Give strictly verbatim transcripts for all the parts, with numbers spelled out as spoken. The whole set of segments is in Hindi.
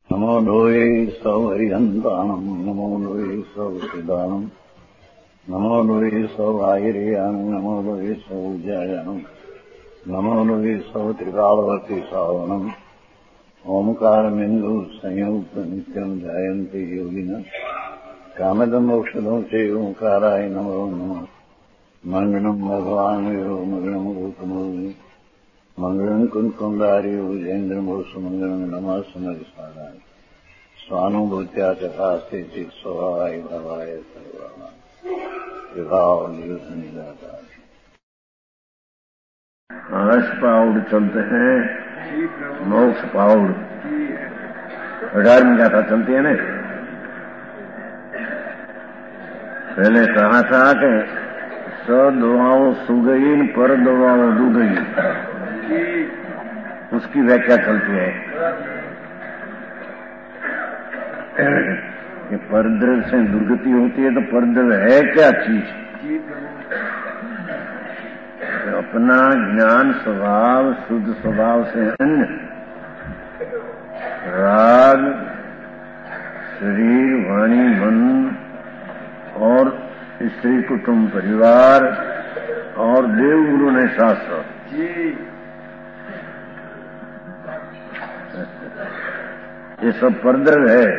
नमो लोये सौहरिहन्तानम् नमो लोये सौसिदानम् नमो लोये सौभागिर्यानम् नमो लोये सौजायानम् नमो लोये सौत्रिकालवती सावनम् ओंकारमिन्दु संयुक्त नित्यम् ध्यायन्ति योगिनः कामदम् मोक्षदम् च ओंकाराय नमो नमः मङ्गलम् भगवान् वीरो मङ्गलम् गौतमोऽग्नि मंगलम कुंकुंडारी उजेन्द्रमोष मंगलम नमः समरिसाराय स्वानुभूत्या चकास्ते चित स्वभावाय भवाय सर्वाना विभाव निदाता। आस पाउड चलते हैं, मोक्ष पाउड अठारहवीं गाथा चलती है ना। पहले कहा था कि स दुआओं सु गई पर दुआओं दू गई, उसकी व्याख्या चलती है कि परद्रव्य से दुर्गति होती है तो परद्रव्य है क्या चीज? तो अपना ज्ञान स्वभाव शुद्ध स्वभाव से अन्य राग शरीर वाणी मन और स्त्री कुटुंब परिवार और देव गुरु ने शास्त्र ये सब परद्रव्य है।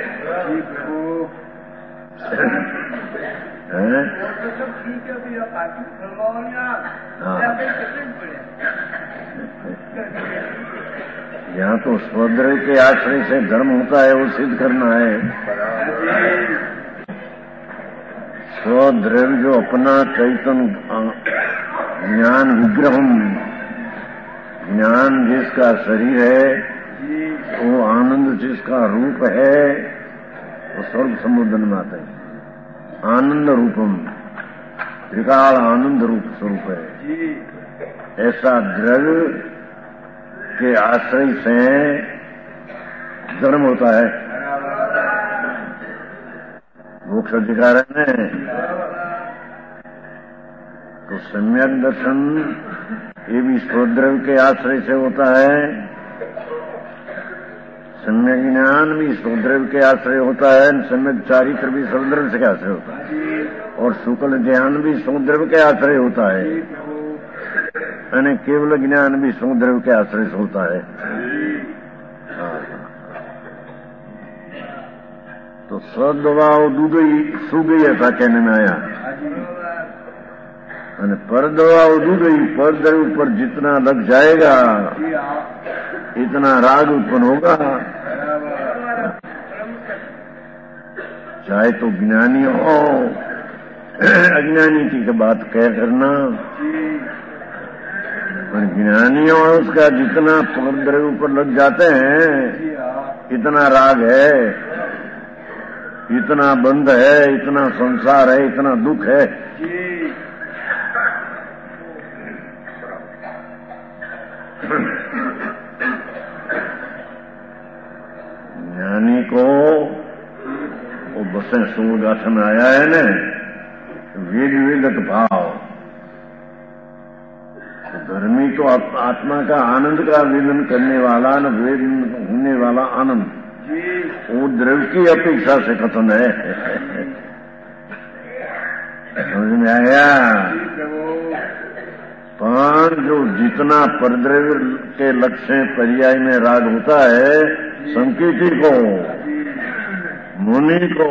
यहाँ तो स्वद्रव्य के आश्रय से धर्म होता है, वो सिद्ध करना है। स्वद्रव्य जो अपना चैतन्य ज्ञान विग्रहम, ज्ञान जिसका शरीर है, वो आनंद जिसका रूप है, वो स्वर्ग संबोधन में आता है। आनंद रूपम, त्रिकाल आनंद रूप स्वरूप है। ऐसा द्रव्य के आश्रय से धर्म होता है। मोक्ष अधिकार है। तो सम्यक दर्शन ये भी स्वद्रव्य के आश्रय से होता है, सम्यक ज्ञान भी स्वद्रव्य के आश्रय होता है, सम्यक चारित्र भी स्वद्रव्य के आश्रय होता है, और शुक्ल ज्ञान भी स्वद्रव्य के आश्रय होता है, यानी केवल ज्ञान भी स्वद्रव्य के आश्रय से होता है। तो सद्भाव दूधई सु गई ऐसा कहने में आया, और परद्भाव दूधई परद्रव्य पर जितना लग जाएगा इतना राग उत्पन्न होगा। चाहे तो ज्ञानी हो, अज्ञानी की बात कह करना, पर ज्ञानी हो उसका जितना परद्रव्य पर लग जाते हैं इतना राग है, इतना बंध है, इतना संसार है, इतना दुख है। ज्ञानी को वो बसे सूर्यगाठ में आया है न, वेद वेदक भाव। तो धर्मी तो आत्मा का आनंद का वेदन करने वाला न, वेद होने वाला आनंद वो द्रव्य की अपेक्षा से कथन है। समझ में आया? पांच जो जितना परद्रव्य के लक्ष्य पर्याय में राग होता है, संकीर्ति को, मुनि को,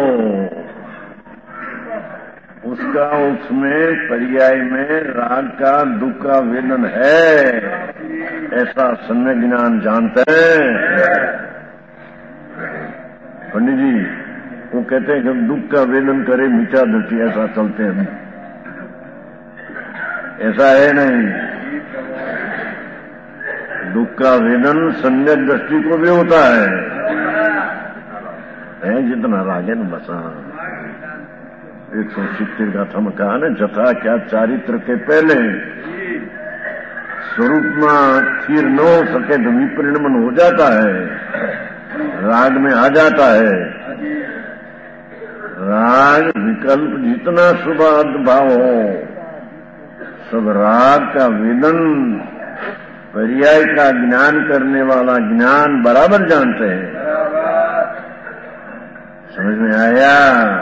उसका उसमें पर्याय में राग का दुख का वेदन है, ऐसा सम्यक ज्ञान जानते हैं। पंडित जी वो कहते हैं कि दुख का वेदन करे मिटा दृष्टि, ऐसा चलते हैं। ऐसा है नहीं, दुख का वेदन सम्यक दृष्टि को भी होता है, है जितना रागे न बसा। एक सौ सितर का थम कहा न, जथा क्या चारित्र के पहले स्वरूप में स्थिर न हो सके तो विपरिणमन हो जाता है, राग में आ जाता है। राग विकल्प जितना शुभ भाव हो, सब राग का वेदन पर्याय का ज्ञान करने वाला ज्ञान बराबर जानते हैं। समझ में आया?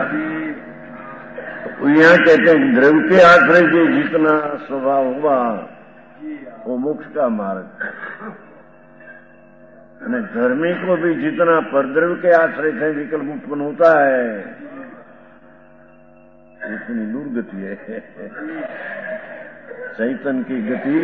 तो यहाँ कहते हैं द्रव्य के आश्रय से जितना स्वभाव हुआ वो मोक्ष का मार्ग है। धर्मी को भी जितना परद्रव्य के आश्रय से विकल्प उत्पन्न होता है इतनी दुर्गति है। चैतन्य की गति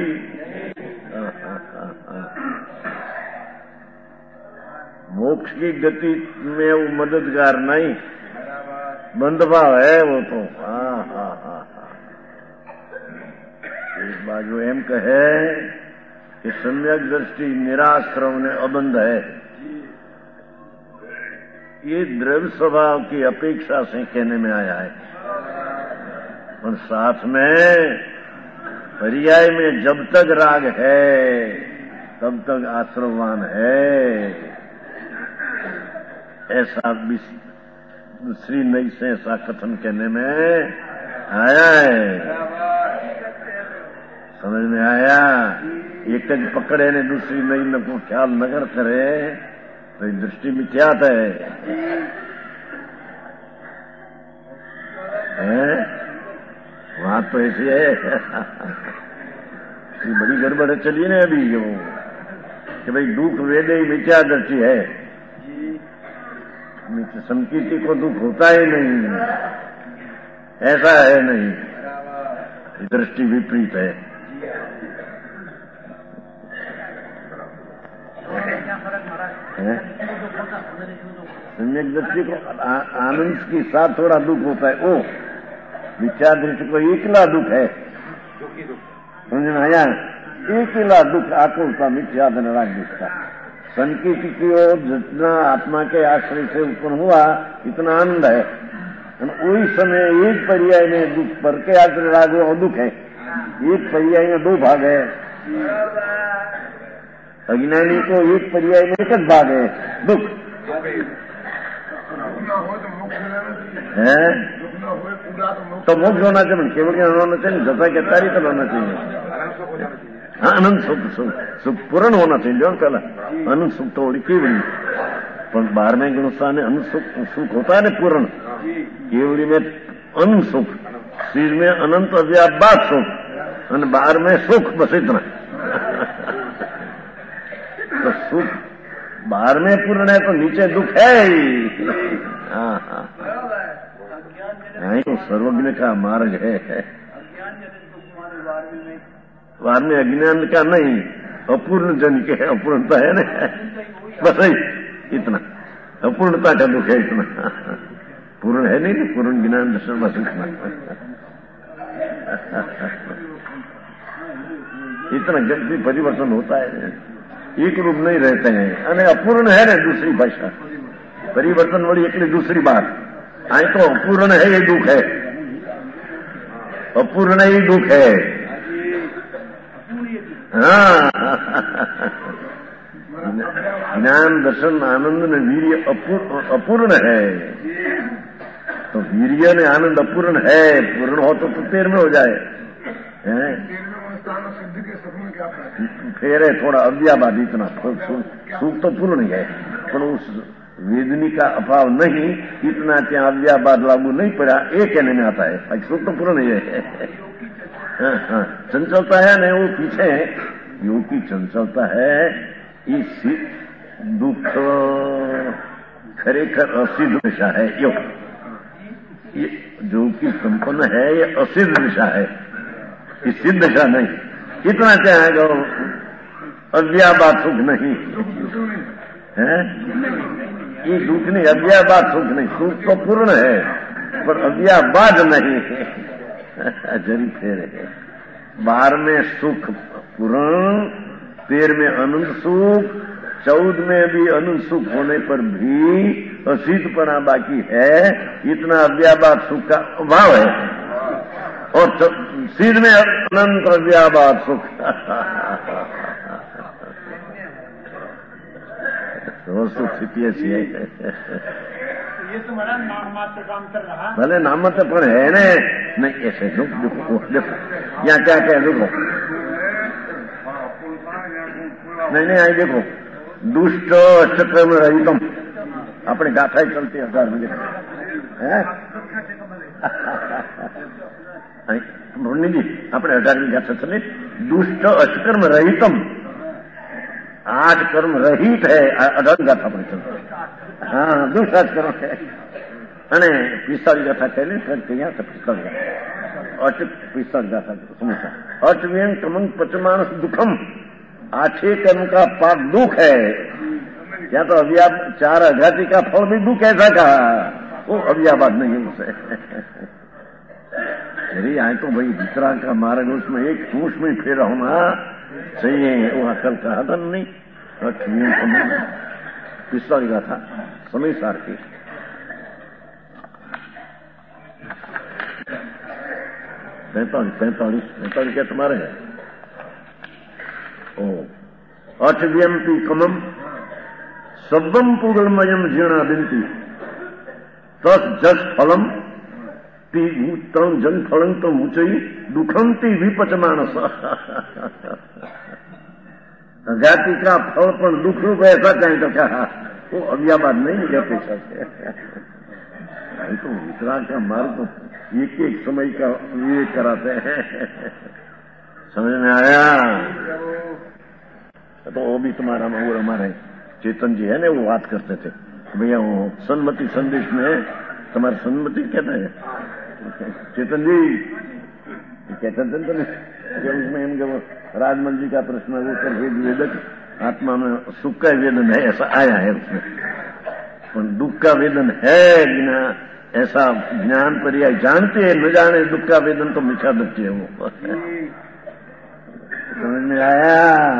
मोक्ष की गति में वो मददगार नहीं, बंद भाव है वो तो। हाँ हाँ हाँ हाँ एक बात जो एम कहे कि सम्यक दृष्टि निराश्रम ने अबंध है, ये द्रव्य स्वभाव की अपेक्षा से कहने में आया है। और साथ में पर्याय में जब तक राग है तब तक आश्रमवान है, ऐसा दूसरी नई से ऐसा कथन कहने में आया है। समझ में आया? एक तक पकड़े ने दूसरी नई न को ख्याल नगर करे तो दृष्टि मिथ्यात है, है? वहां तो ऐसी है ये बड़ी गड़बड़ चली ना अभी जो कि भाई दुख वेदे ही मिथ्या दृष्टि है, संकीर्ति को दुख होता ही नहीं, ऐसा है नहीं, दृष्टि विपरीत है। सम्यक दृष्टि को आनंद के साथ थोड़ा दुख होता है, ओ मिथ्या दृष्टि को एकला दुख है। समझ में आया? एकला दुख आकुलता मिथ्या राग दुख का। संकीर्ति की ओर जितना आत्मा के आश्रय से उत्पन्न हुआ इतना आनंद है, वही समय एक पर्याय में दुख पर के आश्रय राग और दुख है। एक पर्याय में दो भाग है, अज्ञानी को एक पर्याय में एक भाग है दुख है। तो मोक्ष होना चाहिए, केवल क्या होना चाहिए, जता के तारी तो होना चाहिए। हाँ अनंत सुख सुख सुख पूर्ण होना चाहिए। और कल अनंत सुख तो केवली पर बार में गुणस्थान है अनंत सुख सुख होता है ना पूर्ण, केवली में अनंत सुख, शरीर में अनंत अव्यापात सुख और बाहर में सुख, बस इतना। तो सुख बाहर में पूर्ण है तो नीचे दुख है ही। हाँ हाँ हाँ तो सर्वज्ञ का मार्ग है। बाहर में अज्ञान का नहीं, अपूर्ण जन के अपूर्णता है ना, बस ही इतना अपूर्णता का दुख है इतना। पूर्ण है नहीं, पूर्ण ज्ञान दर्शन बस इतना इतना जल्दी परिवर्तन होता है, एक रूप नहीं रहते हैं। अरे अपूर्ण है ना दूसरी भाषा, परिवर्तन वाली एक दूसरी बात। आई तो अपूर्ण है ये दुख है, अपूर्ण ही दुख है। हाँ ज्ञान दर्शन आनंद ने वीर्य अपूर्ण है, तो वीर्य ने आनंद अपूर्ण है। पूर्ण हो तो तेर में हो जाए, फिर थोड़ा अव्याबाद इतना सुख तो पूर्ण ही है, पर उस वेदनी का अभाव नहीं, इतना क्या अव्याबाद लागू नहीं पड़ा, ये कहने में आता है। सुख तो पूर्ण ही है। हाँ हाँ चंचलता है नहीं, वो पीछे योग की चंचलता है। इस दुख खरेखर असिद्ध दिशा है, योग ये जो कि संपन्न है ये असिद्ध दिशा है, ये सिद्ध दिशा नहीं। इतना चाहेगा अव्याबाद सुख नहीं है, ये दुख नहीं, अव्याबाद सुख नहीं। सुख तो पूर्ण है पर अव्याबाद नहीं है। जरी फेर है, बार में सुख पूर्ण, तेर में अनंत सुख, चौद में भी अनंत सुख होने पर भी असिद्धपना बाकी है, इतना अव्याबाद सुख का अभाव है। और सिर में अनंत अव्याबाद सुख। तो सुख स्थिति ऐसी है। ये तो बड़ा नाम मात्र काम कर रहा, भले नाम मात्र पर है न, नहीं ऐसे दुख देखो देखो यहाँ क्या क्या देखो, नहीं नहीं आई देखो, दुष्ट अष्टक्रम रहितम अपने गाथा ही चलती हजार बजे मुन्नी जी अपने हजारवीं गाथा चले दुष्ट अष्कर्म रहितम आठ कर्म रहित है अઢાર गाथा पर चलते हाँ दुष्ट अष्कर्म है અને પિસ્તાળીસ ગાથા કહેલી ત્યાં પિસ્તાળીસ ગાથા અટ પિસ્તાળીસ गाथा समझा अटव्यं कमंग पचमानस दुखम आठे कर्म का पाप दुख है क्या तो अभिया चार अघाती का फल भी दुख ऐसा कहा वो अभियाबाद नहीं है उसे अरे आए तो भाई दूसरा का मार्ग उसमें एक होश में फेरा होना सही है वो अकल का हदन नहीं अटव्यं कमंग पिસ્તાળીસ गाथा समय सार की पैंतालीस पैंतालीस पैंतालीस क्या तुम्हारे है ओ अठव्यंपी कमम सब्बम पूगलमयम जीर्णा बिंती तस जस फलम ती तम जन फलं तम ऊंचाई दुखम ती विपचमानस जाति का फल पर दुख रूप ऐसा कहीं तो क्या वो अभियाबाद नहीं है पेशा से तो वितराग का मार्ग तो एक एक समय का विवेक कराते हैं समझ में आया तो वो भी तुम्हारा और हमारे चेतन जी है ना वो बात करते थे भैया वो सन्मति संदेश में तुम्हारे सन्मति कहते हैं चेतन जी कहते थे तो उसमें इनके वो राजमल जी का प्रश्न वो कर वेद वेदक आत्मा में सुख का वेदन है ऐसा आया है उसमें दुख का वेदन है बिना ऐसा ज्ञान पर्याय जानते हैं न जाने दुख का वेदन तो मिठा बच्चे है वो समझ में आया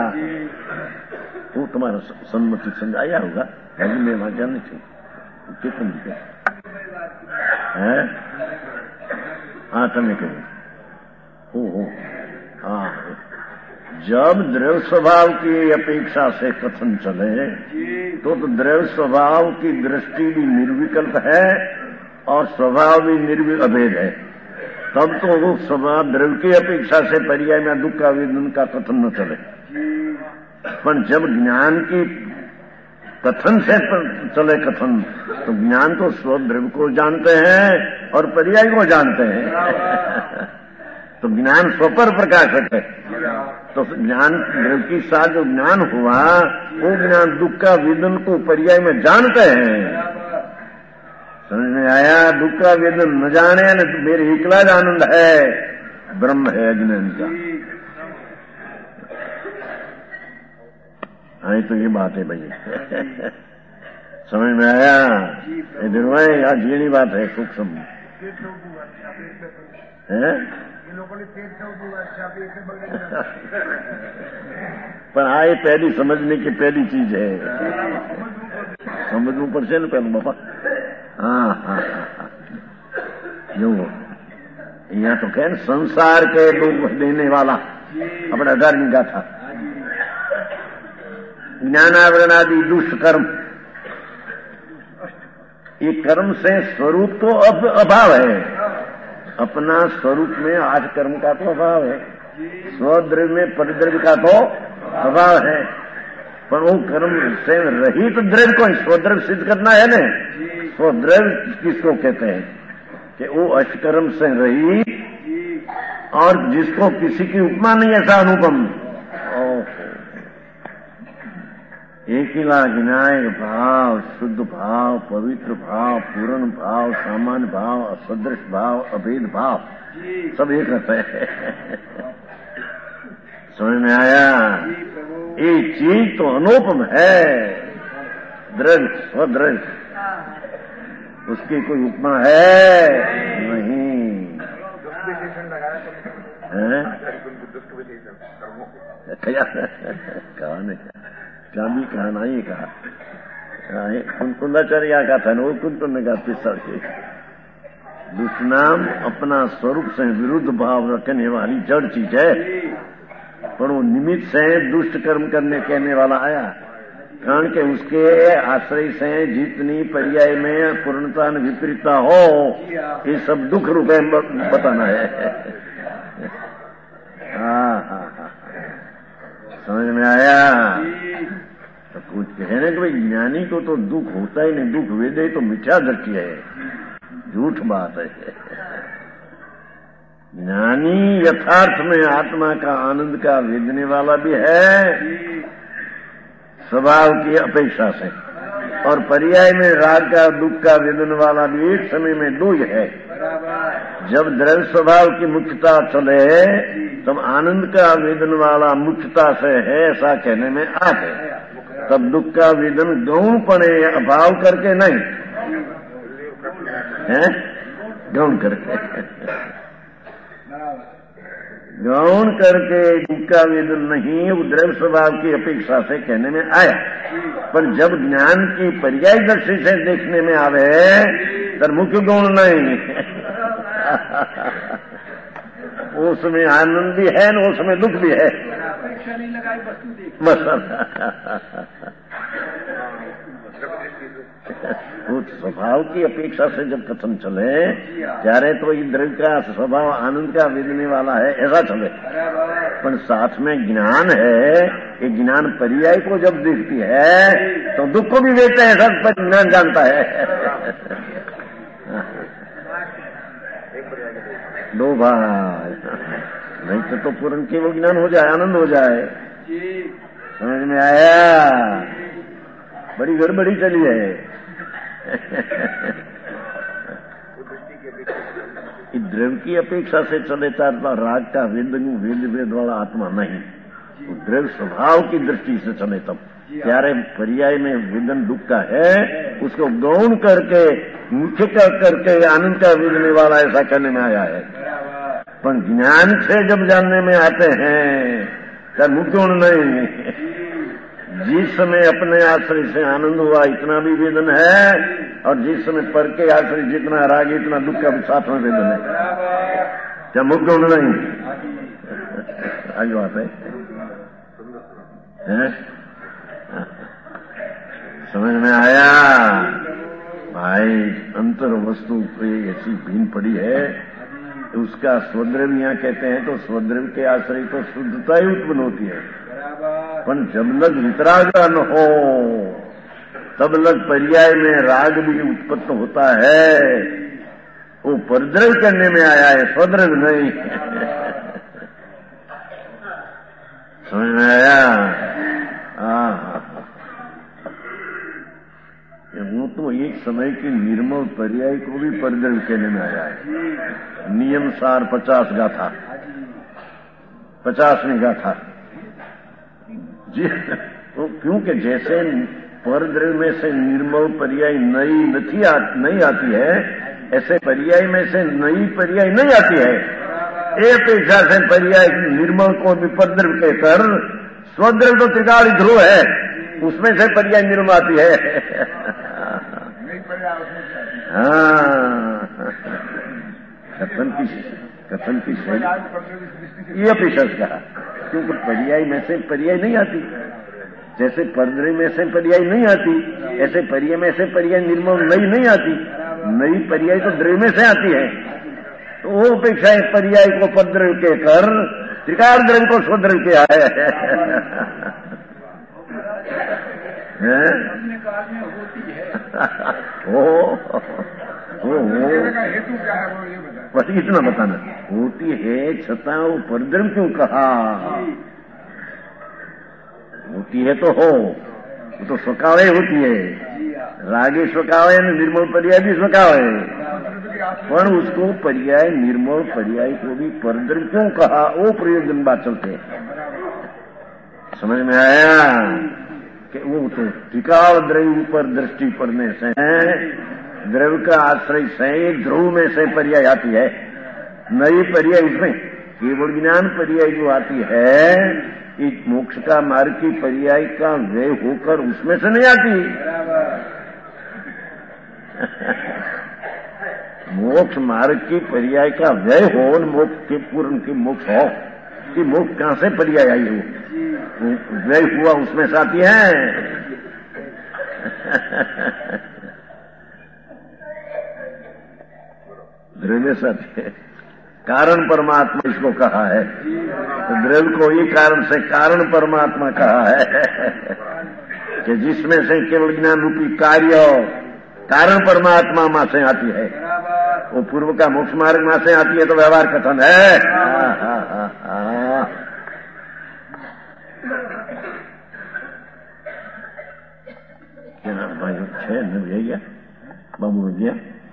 वो तुम्हारा सम्मति संग आया होगा लेकिन मैं वहां जाने चाहिए चेतन जी है हाँ तुम्हें कहो ओ हाँ जब द्रव्य स्वभाव की अपेक्षा से कथन चले तो, तो द्रव्य स्वभाव की दृष्टि भी निर्विकल्प है और स्वभाव भी निर्विक अभेद है तब तो वो स्वभाव द्रव्य की अपेक्षा से पर्याय में दुख का वेदन का कथन न चले पर जब ज्ञान की कथन से चले कथन तो ज्ञान तो स्वद्रव्य को जानते हैं और पर्याय को जानते हैं तो ज्ञान स्वपर प्रकाशक है तो ज्ञान द्रव्य के साथ जो ज्ञान हुआ वो ज्ञान दुख का वेदन को पर्याय में जानते हैं समझ में आया दुख का वेदन न जाने न मेरे एकला आनंद है ब्रह्म है अज्ञान का हाँ तो ये बात है भाई समझ में आया इधर भाई आज ये नहीं बात है सूक्ष्म है पर हाँ ये पहली समझने की पहली चीज है समझવું પડશે ને પેલું બાપા हाँ हाँ हाँ जो यहाँ तो कह संसार के दुख देने वाला अपना अठारहवीं गाथा ज्ञानावरण आदि दुष्ट कर्म ये कर्म से स्वरूप तो अब अभाव है अपना स्वरूप में आठ कर्म का तो अभाव है स्वद्रव्य में परिद्रव्य का तो अभाव है पर वो कर्म से रहित तो द्रव्य को स्वद्रव्य सिद्ध करना है ना स्वद्रव्य किसको कहते हैं कि वो अष्टकर्म से रहित और जिसको किसी की उपमा नहीं ऐसा अनुपम एक ही विनायक भाव शुद्ध भाव पवित्र भाव पूर्ण भाव सामान्य भाव असदृश भाव अभेद भाव सब एक रहता है समझ में आया ये चीज तो अनुपम है द्रव्य स्वद्रव्य उसकी कोई उपमा है नहीं है कहा नहीं क्या भी कहा नहीं कहा कुंकुंदाचार्य का था वो कुंतु ने कहा पिसर के दुष्नाम अपना स्वरूप से विरुद्ध भाव रखने वाली जड़ चीज है पर वो निमित्त से दुष्ट कर्म करने कहने वाला आया कारण के उसके आश्रय से जितनी पर्याय में पूर्णता विपरीतता हो ये सब दुख रूप बताना है हाँ हाँ हाँ समझ में आया तो कुछ कहने कि भाई ज्ञानी को तो दुख होता ही नहीं, दुख वेदे तो मिथ्या दृष्टि है, झूठ बात है। ज्ञानी यथार्थ में आत्मा का आनंद का वेदने वाला भी है स्वभाव की अपेक्षा से, और पर्याय में राग का दुख का वेदन वाला भी एक समय में दो ही है। जब द्रव्य स्वभाव की मुख्यता चले तब आनंद का वेदन वाला मुख्यता से है, ऐसा कहने में आ गए। तब दुख का वेदन गौण पड़े, अभाव करके नहीं है, गौण करके गौण करके दुख का वेदन नहीं, वो द्रव्य स्वभाव की अपेक्षा से कहने में आया। पर जब ज्ञान की पर्याय दृष्टि से देखने में आवे तर मुख्य गौण नहीं उसमें आनंद भी है न उसमें दुख भी है, बस उस स्वभाव की अपेक्षा से जब कथन चले ત્યારે तो ये द्रव्य का स्वभाव आनंद का वेदने वाला है ऐसा चले, पर साथ में ज्ञान है, ये ज्ञान पर्याय को जब देखती है तो दुख को भी देखते हैं, सब पर ज्ञान जानता है। दो भाई नहीं तो, तो पूर्ण केवल ज्ञान हो जाए, आनंद हो जाए। समझ में आया? बड़ी गड़बड़ी चली है। द्रव्य की अपेक्षा से चले राग का वेद वेद वेद वाला आत्मा नहीं, द्रव्य स्वभाव की दृष्टि से चले तब त्यारे पर्याय में वेदन दुख का है, उसको गौण करके मुख्य करके आनंद का वेदने वाला ऐसा कहने में आया है। पर ज्ञान से जब जानने में आते हैं तब मुख्य नहीं, जिस समय अपने आश्रय से आनंद हुआ इतना भी वेदन है, और जिस समय पर के आश्रय जितना राग इतना दुख का साथ में वेदन है, क्या मुख्य नहीं? आगे बात है, है? समझ में आया भाई? अंतर वस्तु ऐसी भिन्न पड़ी है, उसका स्वद्रव्य यहाँ कहते हैं तो स्वद्रव्य के आश्रय तो शुद्धता ही उत्पन्न होती है, पर जब लग वितराग न हो तब लग पर्याय में राग भी उत्पन्न होता है, वो परद्रव्य करने में आया है, स्वद्रव्य नहीं। समझ में आया? हाँ, वो तो एक समय की निर्मल पर्याय को भी परद्रव्य कहने में आया है। नियम सार पचास गाथा, पचासवीं गाथा जी, तो क्योंकि जैसे परद्रव्य में से निर्मल पर्याय नई नहीं आ, नहीं आती है, ऐसे पर्याय में से नई पर्याय नहीं आती है। एक अपेक्षा से पर्याय निर्मल को भी परद्रव्य कहकर, स्वद्रव्य तो त्रिकाल ध्रुव है, उसमें से पर्याय निर्मल आती है। हाँ, कथन की कथन की सही ये अपेक्षा कहा, क्योंकि पर्याय में से पर्याय नहीं आती, जैसे परद्रव्य में से पर्याय नहीं आती, ऐसे पर्याय में से पर्याय निर्मल नई नहीं आती, नई पर्याय तो द्रव्य में से आती है। तो वो अपेक्षा है पर्याय को परद्रव्य के कर त्रिकाल द्रव्य को स्वद्रव्य किया है। हेतु क्या है वो ये बता, बस इतना बताना। होती है छता वो परद्रव्य क्यों कहा? होती है तो हो, वो तो स्वकावे होती है, रागे स्वकावे निर्मल पर्याय भी स्वकावे, पर उसको पर्याय निर्मल पर्याय को भी परद्रव्य क्यों कहा? वो प्रयोजन बात चलते। समझ में आया कि वो तो टिकाव द्रव्य पर दृष्टि पड़ने से द्रव्य का आश्रय से ध्रुव में से पर्याय आती है, नई पर्याय उसमें केवल ज्ञान पर्याय जो आती है, इस मोक्ष का मार्ग की पर्याय का व्यय होकर उसमें से नहीं आती। मोक्ष मार्ग की पर्याय का व्यय हो और मोक्ष के पूर्ण की मोक्ष हो, कि मोक्ष कहां से पर्याय आई हो? व्यय हुआ उसमें से आती है। द्रव्य सत्य कारण परमात्मा इसको कहा है, तो द्रव्य को ही कारण से कारण परमात्मा कहा है। कि जिसमें से केवल ज्ञान रूपी कार्य कारण परमात्मा मां से आती है, वो पूर्व का मोक्ष मार्ग मां से आती है, तो व्यवहार कथन है। हाँ, हाँ, हाँ, हाँ। क्या नाम भाई छह न भैया बाबू भैया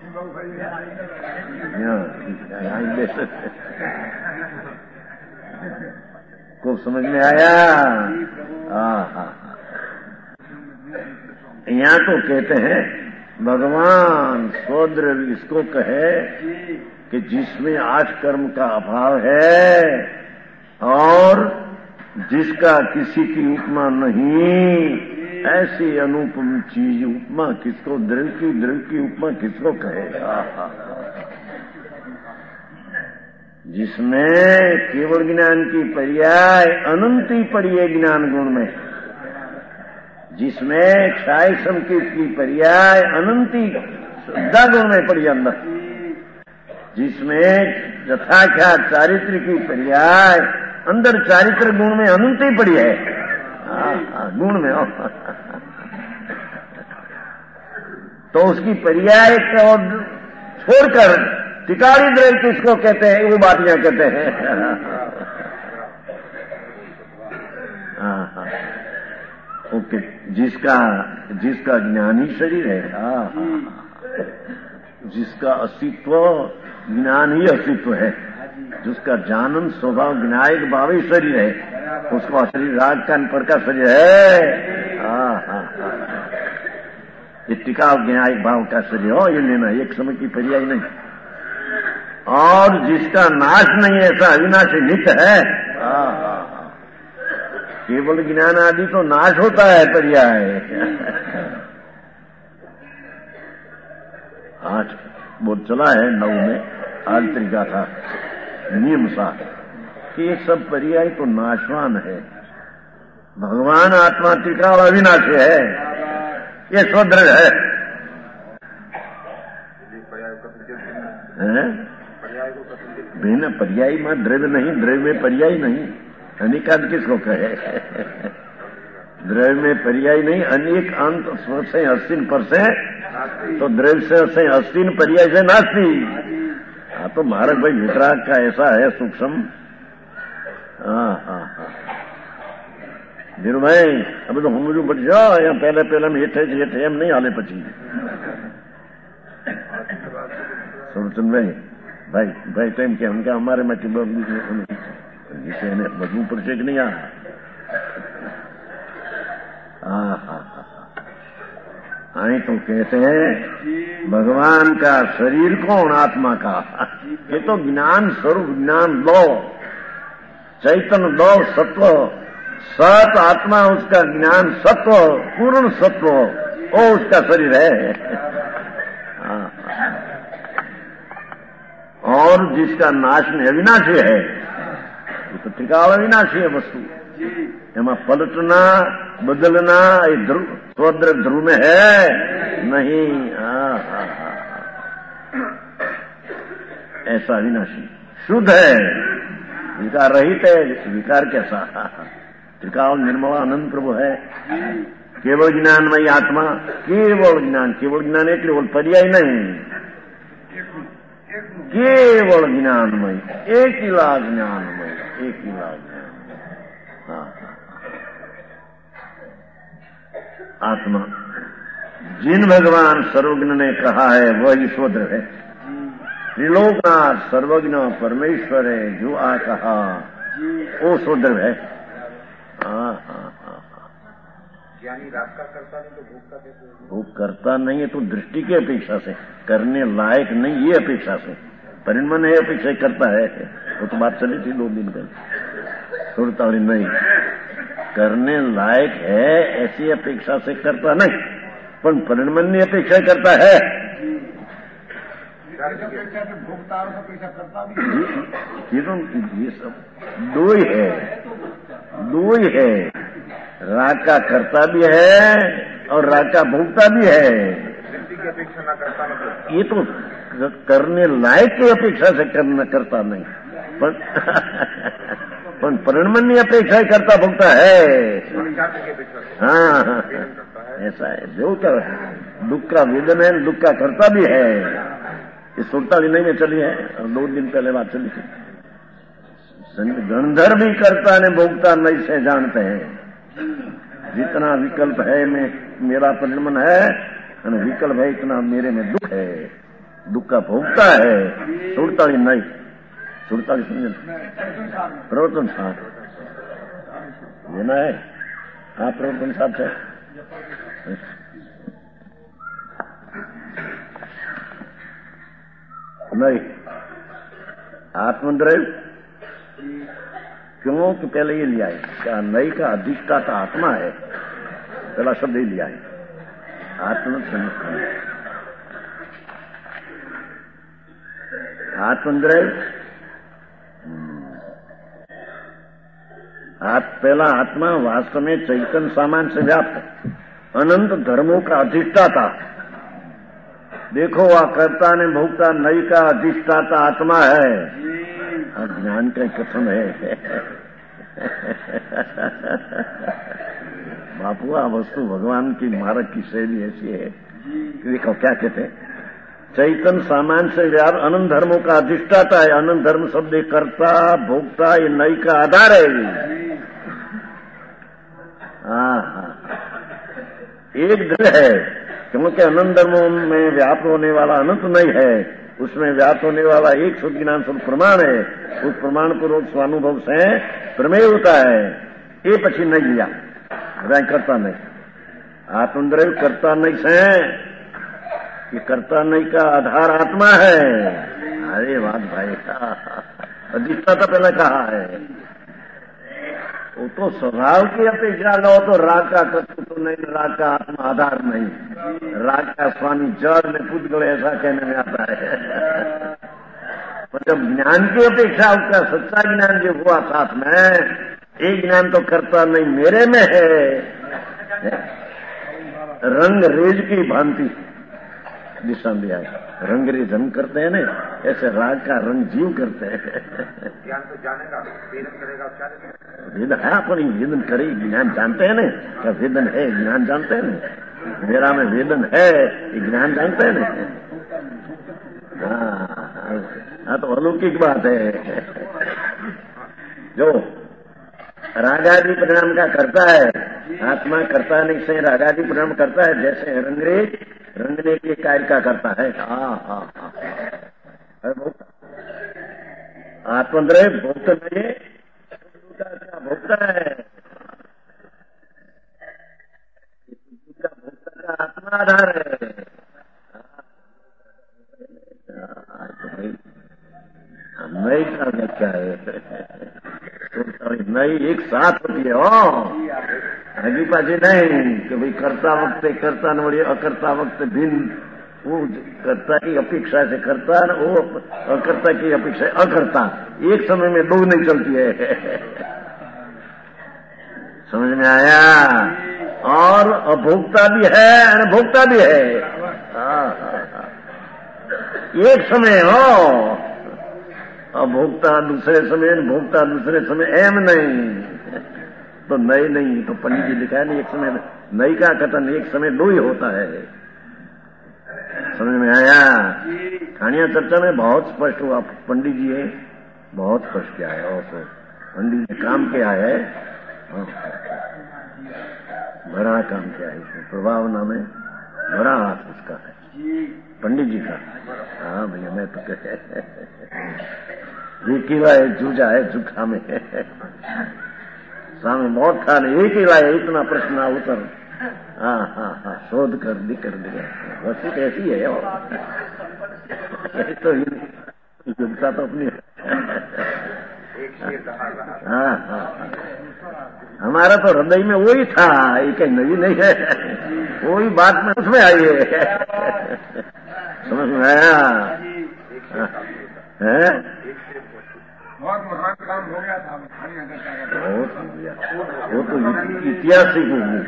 को समझ में आया? हाँ हाँ। यहाँ तो कहते हैं भगवान स्वद्रव्य इसको कहे कि जिसमें आठ कर्म का अभाव है और जिसका किसी की उपमा नहीं, ऐसी अनुपम चीज उपमा किसको, द्रव्य की द्रव्य की उपमा किसको कहेगा? जिसमें केवल ज्ञान की पर्याय अनंती पड़ी है ज्ञान गुण में, जिसमें क्षय संकेत की पर्याय अनंती श्रद्धा गुण में पड़ी अंदर, जिसमें यथाख्या चारित्र की पर्याय अंदर चारित्र गुण में अनंती पड़ी है। आ, आ, गुण में तो उसकी पर्याय को छोड़कर टिकारी द्रव्य किसको कहते हैं, वो बात यहां कहते हैं। हाँ हाँ ओके, जिसका जिसका ज्ञानी शरीर है, हाँ हाँ, जिसका अस्तित्व ज्ञान ही अस्तित्व है, जिसका जानन स्वभाव ज्ञायक भाव ही शरीर है, उसका शरीर राग का पर का शरीर है। हाँ हाँ हाँ, ये टिकाव ज्ञायक भाव का शरीर हो, ये लेना एक समय की पर्याय नहीं। और जिसका नाश नहीं ऐसा अविनाशी नित्य है। हाँ हाँ, केवल ज्ञान आदि तो नाश होता है पर्याय। आठ बोल चला है, नौ में आज तरीका था नियम सा कि ये सब पर्याय तो नाशवान है। भगवान आत्मा टिकाव अविनाशी है, ये स्वदृढ़ है, है? बिना पर्यायी में द्रव्य नहीं, द्रव्य में पर्याय नहीं, अनेकांत किसको कहे? द्रव्य में पर्याय नहीं, अनेक अंत स्व से अस्सीन पर से, तो द्रव्य से से अस्सीन पर्याय से नास्ती। हाँ तो महाराज भाई वितराग का ऐसा है सूक्ष्म। हाँ हाँ हाँ धीरू भाई अब तो हम मुझे बढ़ जाओ, यहाँ पहले पहले हम हेठे हेठे हम नहीं आले पची। सुरचंद भाई भाई भाई टाइम क्या उनका हमारे में जिसे मजबूत परिचय नहीं आ। हाँ हाँ आई तो कहते हैं भगवान का शरीर कौन, आत्मा का, ये तो ज्ञान स्वरूप ज्ञान दो, चैतन्य दो, सत्व सत आत्मा, उसका ज्ञान सत्व पूर्ण सत्व, वो उसका शरीर है। हाँ और जिसका नाश में अविनाशी है, ये तो टिकाव अविनाशी है वस्तु, एमा पलटना बदलना ये ध्रुव स्वद्रव्य ध्रुव में है नहीं। हाँ हाँ हाँ ऐसा अविनाशी शुद्ध है, विकार रहित है। विकार कैसा? टिकाव निर्मल आनंद प्रभु है, केवल ज्ञानमयी आत्मा, केवल ज्ञान, केवल ज्ञान एक केवल पर्याय नहीं, केवल ज्ञानमय, एक ही लाख ज्ञानमय, एक ही लाख ज्ञान। हाँ आत्मा जिन भगवान सर्वज्ञ ने कहा है वह ईश्वर है, त्रिलोकनाथ सर्वज्ञ परमेश्वर है, जो आ कहा वो शूद्र है। हाँ हाँ हाँ ज्ञानी राग का करता नहीं तो भोग का कैसे? भोग करता नहीं है तो दृष्टि की अपेक्षा से, करने लायक नहीं ये अपेक्षा से, परिणमन है अपेक्षा करता है। वो तो बात चली थी दो दिन पहले, छोड़ता और नहीं करने लायक है ऐसी अपेक्षा से करता नहीं, पर परिणमन की अपेक्षा करता है। ये तो ये सब दो ही है, दो ही है, राग का करता भी है और राग का भोगता भी है। ये तो करने लायक की अपेक्षा से करना करता नहीं, पर पर परिणमन की अपेक्षा करता भोगता है। हाँ, ऐसा है। जो का दुख का वेदन है, दुख का कर्ता भी है। ये सुरताली नहीं में चली है, दो दिन पहले बात चली थी। गंधर्व भी कर्ता ने भोगता नहीं से जानते हैं। जितना विकल्प है में मेरा परिणमन है, विकल्प है इतना मेरे में दुख है, दुख का भोगता है। सुरताली नहीं, सुरताली समझ प्रवर्तन साथ लेना है। हाँ, प्रवर्तन साथ है। नहीं, आत्मद्रव्य क्यों कि पहले ये लिया है क्या? नई का अधिष्ठाता आत्मा है, पहला शब्द ही लिया है। आत्म आत्मद्रव्य आप पहला आत्मा वास्तव में चैतन्य सामान से व्याप्त अनंत धर्मों का अधिष्ठाता। देखो, वह कर्ता ने भोक्ता नई का अधिष्ठाता आत्मा है। ज्ञान का कथन है बापू, आ वस्तु भगवान की मार्ग की शैली ऐसी है। देखो क्या कहते हैं, चैतन्य सामान से व्याप्त अनंत धर्मों का अधिष्ठाता है। अनंत धर्म शब्द कर्ता भोक्ता ये नई का आधार है। हाँ, एक धर्म है क्योंकि अनंत धर्मों में व्याप्त होने वाला अनंत नहीं है, उसमें व्याप्त होने वाला एक शुद्ध ज्ञान स्वरूप प्रमाण है। उस प्रमाण पूर्वक स्वानुभव से प्रमेय होता है। ये पछी नहीं लिया, वह करता नहीं। आत्मद्रव्य करता नहीं से, ये करता नहीं का आधार आत्मा है। अरे बात भाई, अधिष्ठाता पहले कहा है। वो तो स्वभाव की अपेक्षा लो तो राग का तत्व तो नहीं, राग का आत्मा आधार नहीं। राग का स्वामी जड़ में पुद्गल ऐसा कहने में आता है। पर जब ज्ञान की अपेक्षा उसका सच्चा ज्ञान जो हुआ साथ में, एक ज्ञान तो करता नहीं मेरे में है। रंग रेज की भांति दिशा दिया है। रंग रेज हम करते हैं ना, ऐसे राग का रंग जीव करते हैं। ज्ञान तो जानेगा, वेदन करेगा, वेदन है अपनी, वेदन करे ज्ञान जानते हैं ना। क्या वेदन है ज्ञान जानते हैं ना। मेरा में वेदन है ये ज्ञान जानते हैं ना। हाँ, तो अलौकिक बात है। जो रागादि परिणाम का करता है, आत्मा करता नहीं से रागादि परिणाम करता है। जैसे रंगरेज रंगने के कार्य का करता है। हाँ हाँ हाँ, आत्मद्रव्य भोक्ता नहीं, भोक्ता है। भोक्ता का आत्मा आधार है। नई का क्या है, नई एक साथ होती है। आगे पाछे नहीं कि भाई करता वक्त करता न बढ़िया, अकर्ता वक्त भिन्न। वो कर्ता की अपेक्षा से करता, वो अकर्ता की अपेक्षा अकर्ता। एक समय में दो नहीं चलती है। समझ में आया? और अभोक्ता भी है और भोक्ता भी है। एक समय हो, अभोक्ता दूसरे समय, भोक्ता दूसरे समय, एम नहीं तो नई नहीं। तो पंडित जी लिखा है नहीं, एक समय नई का कथन एक समय दो ही होता है। समझ में आया? कहानियां चर्चा में बहुत स्पष्ट हुआ। पंडित जी है बहुत स्पष्ट किया है, और पंडित जी काम किया है, बड़ा काम किया है। इसमें प्रभावना में बड़ा हाथ उसका है, पंडित जी का। हाँ भैया, मैं तो कहे एक ही लाए जूझा है जुखा में, सामने मौत था नहीं, एक ही लाए इतना प्रश्न उत्तर। हाँ हाँ हाँ, शोध कर दी कर दिया। वस्तु कैसी है और तो युगता तो अपनी। हाँ हाँ, हमारा तो हृदय में वही था, ये कहीं नई नहीं है, वही बात में उसमें आई है। समझ में आया? है बहुत महान काम हो गया था। बहुत हो गया, वो तो ऐतिहासिक होगी।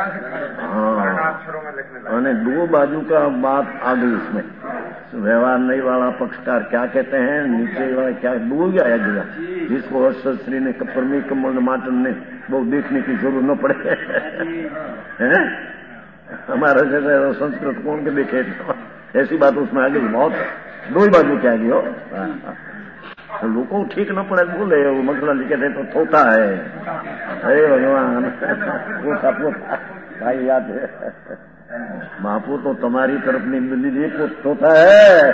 हाँ, और दो बाजू का बात आ गई इसमें। व्यवहार नहीं वाला पक्षकार क्या कहते हैं, नीचे वाला क्या डूब गया गया। जिसको अश्वश्री ने कपरमी कमल माटन ने वो देखने की जरूरत न पड़े। है हमारा जैसे संस्कृत कौन के देखे, ऐसी बात उसमें आ गई। बहुत दो ही बाजू क्या गई हो, तो लोगों को ठीक न पड़े बोले वो मसला लिखे थे तो थोता है। अरे भगवान पोता पोता भाई याद है महापू तो तुम्हारी तरफ नहीं मिली थी तो थोता है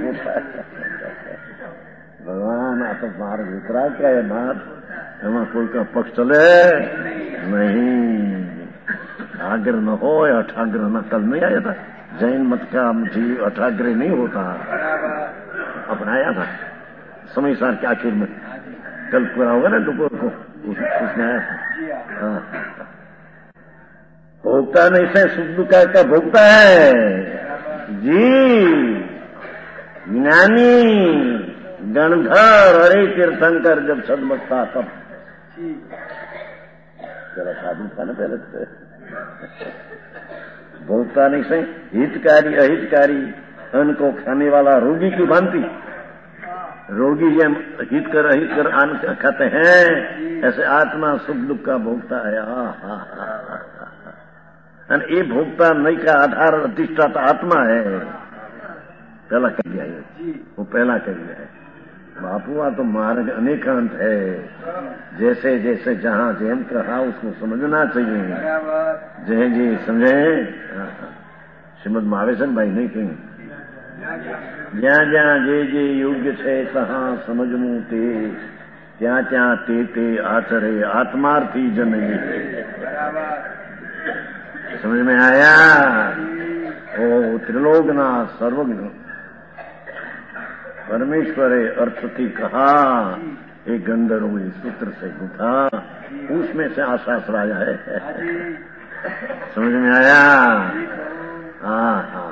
भगवान। आ तो मार वितरा क्या है नाथ एवं कोई का पक्ष चले नहीं। अठाग्रह न हो या अठाग्रह न कल नहीं आया था जैन मत का जी अठाग्रह नहीं होता अपनाया था समय सार के आखिर में कल पूरा होगा ना दोपहर को उसने आया था। भोगता नहीं से सुख दुख का भोगता है जी। ज्ञानी गणधर हरे तीर्थंकर जब सदमस्ता तब जरा साधु था ना पहले से। भोगता नहीं से हितकारी अहितकारी अन्न को खाने वाला रोगी की भांति। रोगी ये हित कर अहित कर अन्न खाते हैं, ऐसे आत्मा सुख दुख का भोगता है। आ हा हा ये भोगता नहीं का आधार अधिष्ठाता आत्मा है। पहला कह दिया है वो पहला कह दिया है। बापुआ तो मार्ग अनेकांत है, जैसे जैसे जहाँ जैन कहा उसको समझना चाहिए। जय जी समझे श्रीमद महावेशन भाई नहीं कहीं જ્યાં જ્યાં જે જે યોગ્ય છે તહાં સમજવું તે ત્યાં ત્યાં તે તે આચરે આત્માર્થી જન। समझ में आया? ओ त्रिलोकना सर्वज्ञ परमेश्वरे अर्थ थी कहा एक गंधर्व सूत्र से गुथा उसमें से आशास राजा है। समझ में आया? हाँ हाँ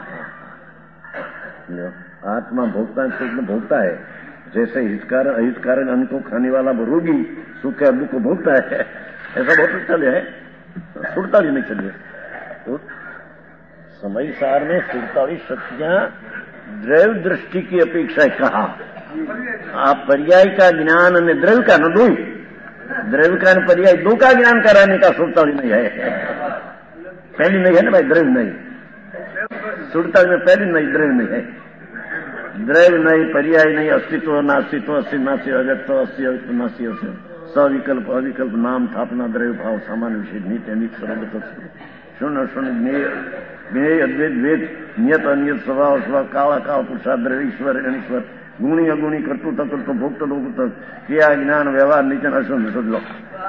आत्मा भोगता है भोगता है जैसे हितकार अहितकार अन्न को खाने वाला रोगी सुख दुख को भोगता है। ऐसा बहुत चले है सुड़ताली नहीं चलिए तो समय सार में सुड़तालीस शक्तियां द्रव्य दृष्टि की अपेक्षा कहा। आप पर्याय का ज्ञान ने द्रव्य का न दो द्रव्य का पर्याय दो का ज्ञान कराने का सुड़ताली नहीं है। पहली नहीं है ना भाई द्रव्य नहीं सुड़ताली में पहली नहीं द्रव्य नहीं है। द्रव्य नहीं पर्याय नहीं अस्तित्व नास्तित्व अस्ति नास्ति अव्यक्त अस्ति अव्यक्त नास्ति अस्ति सविकल्प अविकल्प नाम स्थापना द्रव्य भाव सामान्य विषय नित्य नित्य सर्वगत शून्य शून्य ज्ञेय अद्वैत वेद नियत अनियत स्वभाव स्वभाव काला काल पुरुषा द्रव्य ईश्वर अनिश्वर गुणी अगुणी कर्तृ तत्व भोक्त लोग क्रिया ज्ञान व्यवहार निचन अशुन समझ लो।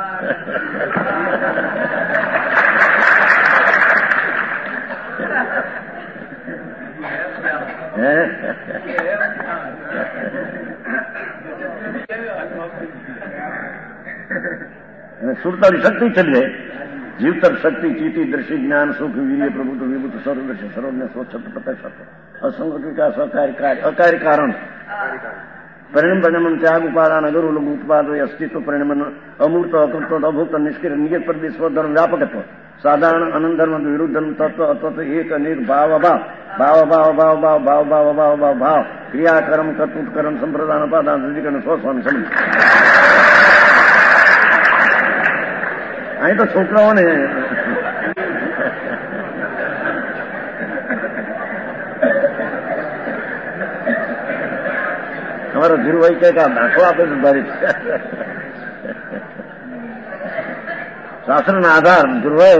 सुरताली शक्ति चलिए जीवतर शक्ति चीति दृष्टि ज्ञान सुख वीर्य प्रभुत्व विभूत सर्वदर्शी सर्वज्ञ स्वच्छत प्रत्यक्ष असंगत विकास अकार्य कार्य अकार्य कारण परिणाम परिणाम त्याग उपादान अगर लोग उत्पाद अस्तित्व परिणाम अमूर्त अकृत अभूत निष्क्रिय नियत पर स्वधर्म व्यापकत्व साधारण अनंत धर्म विरुद्ध धर्म तत्व अतत्व एक अनेक भाव भाव भाव भाव भाव भाव भाव भाव भाव भाव भाव क्रिया कर्म कर्तृत्व कर्म संप्रदान उपादान शुद्धिकरण स्वस्वामी समझ। અહીં તો છોકરાઓને અમારો ધીરુભાઈ કઈક દાખલો આપે છે ભારી શાસ્ત્રના આધાર ધીરુભાઈ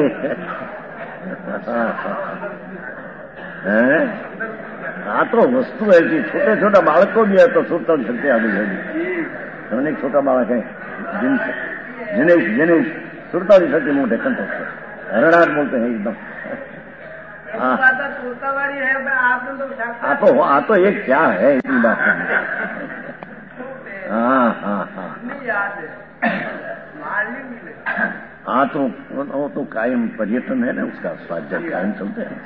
આ તો વસ્તુ है छोटे छोटा बालको भी है तो सुरता शक्ति आ गई है। अनेक छोटा बालक है जिनेश जिनेश सुरताली शक्ति मोटे कंठक से हरणाट बोलते हैं एकदम। हाँ तो हाँ तो ये क्या है इतनी बात हाँ हाँ हाँ हाँ तो वो तो कायम पर्यटन है ना उसका स्वाध्याय कायम चलते हैं।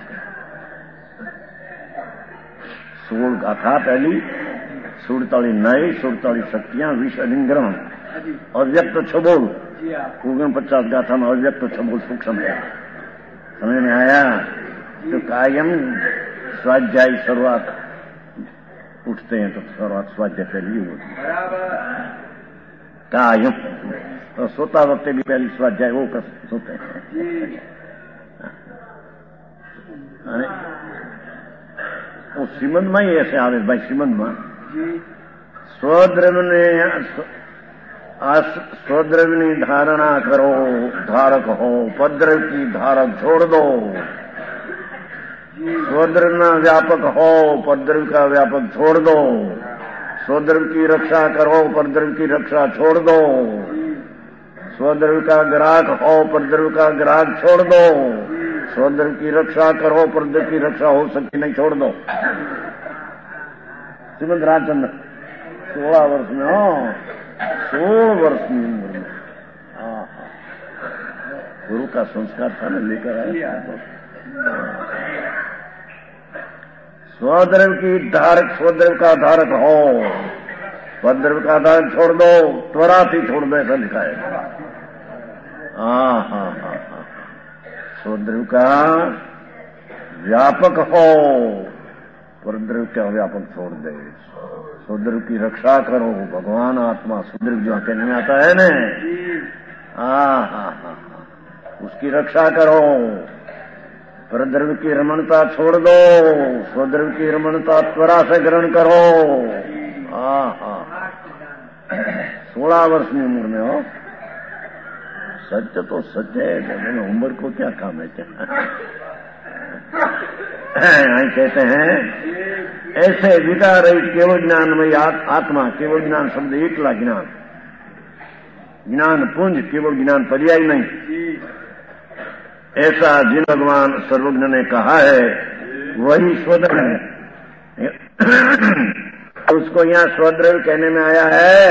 सोल गाथा पहली सुड़ताली नई सुड़ताली शक्तियां विष अधिग्रहण और व्यक्त छबोल ओगन पचास गाथा में अव्यक्त छबोल सूक्ष्म है। समझ में आया? तो कायम स्वाध्याय शुरुआत उठते हैं तो शुरुआत स्वाध्याय पहले होती है। कहा यूं तो सोता वक्त भी पहली स्वाध्याय वो कर सोते हैं। वो श्रीमंद में ही ऐसे आवे भाई, श्रीमंद में स्वद्रव्य ने स्वद्रव्य धारणा करो धारक हो, उपद्रव की धारक छोड़ दो। स्वद्रव्य व्यापक हो, उपद्रव का व्यापक छोड़ दो। स्वद्रव्य की रक्षा करो, उपद्रव की रक्षा छोड़ दो। स्वद्रव्य का ग्राहक हो, उपद्रव का ग्राहक छोड़ दो। स्वद्रव्य की रक्षा करो, उपद्रव की रक्षा हो सकती नहीं, छोड़ दो। श्रीमद रामचंद्र सोलह वर्ष में हो, सोलह वर्ष की उम्र में गुरु का संस्कार था ना, लेकर आए। स्वद्रव्य की धारक, स्वद्रव्य का धारक हो, उपद्रव का धारक छोड़ दो, त्वरा थी छोड़ दो, ऐसा लिखा है। हाँ हाँ हाँ हाँ स्वद्रव्य का व्यापक हो, परद्रव्य का व्यापक छोड़ दे। स्वद्रव्य की रक्षा करो, भगवान आत्मा सुद्रव्य जो कहने में आता है न, हाँ हाँ हाँ उसकी रक्षा करो। परद्रव्य की रमणता छोड़ दो, स्वद्रव्य की रमणता त्वरा से ग्रहण करो। हाँ हाँ सोलह वर्ष की उम्र में हो। सत्य तो सत्य है, मैंने उम्र को क्या काम है क्या। कहते हैं ऐसे विकार रहित केवल ज्ञानमयी आत्मा, केवल ज्ञान शब्द एकला ज्ञान, ज्ञान पुंज, केवल ज्ञान पर्याय नहीं, ऐसा जिन भगवान सर्वज्ञ ने कहा है वही स्वद्रव्य है। उसको यहाँ स्वद्रव्य कहने में आया है।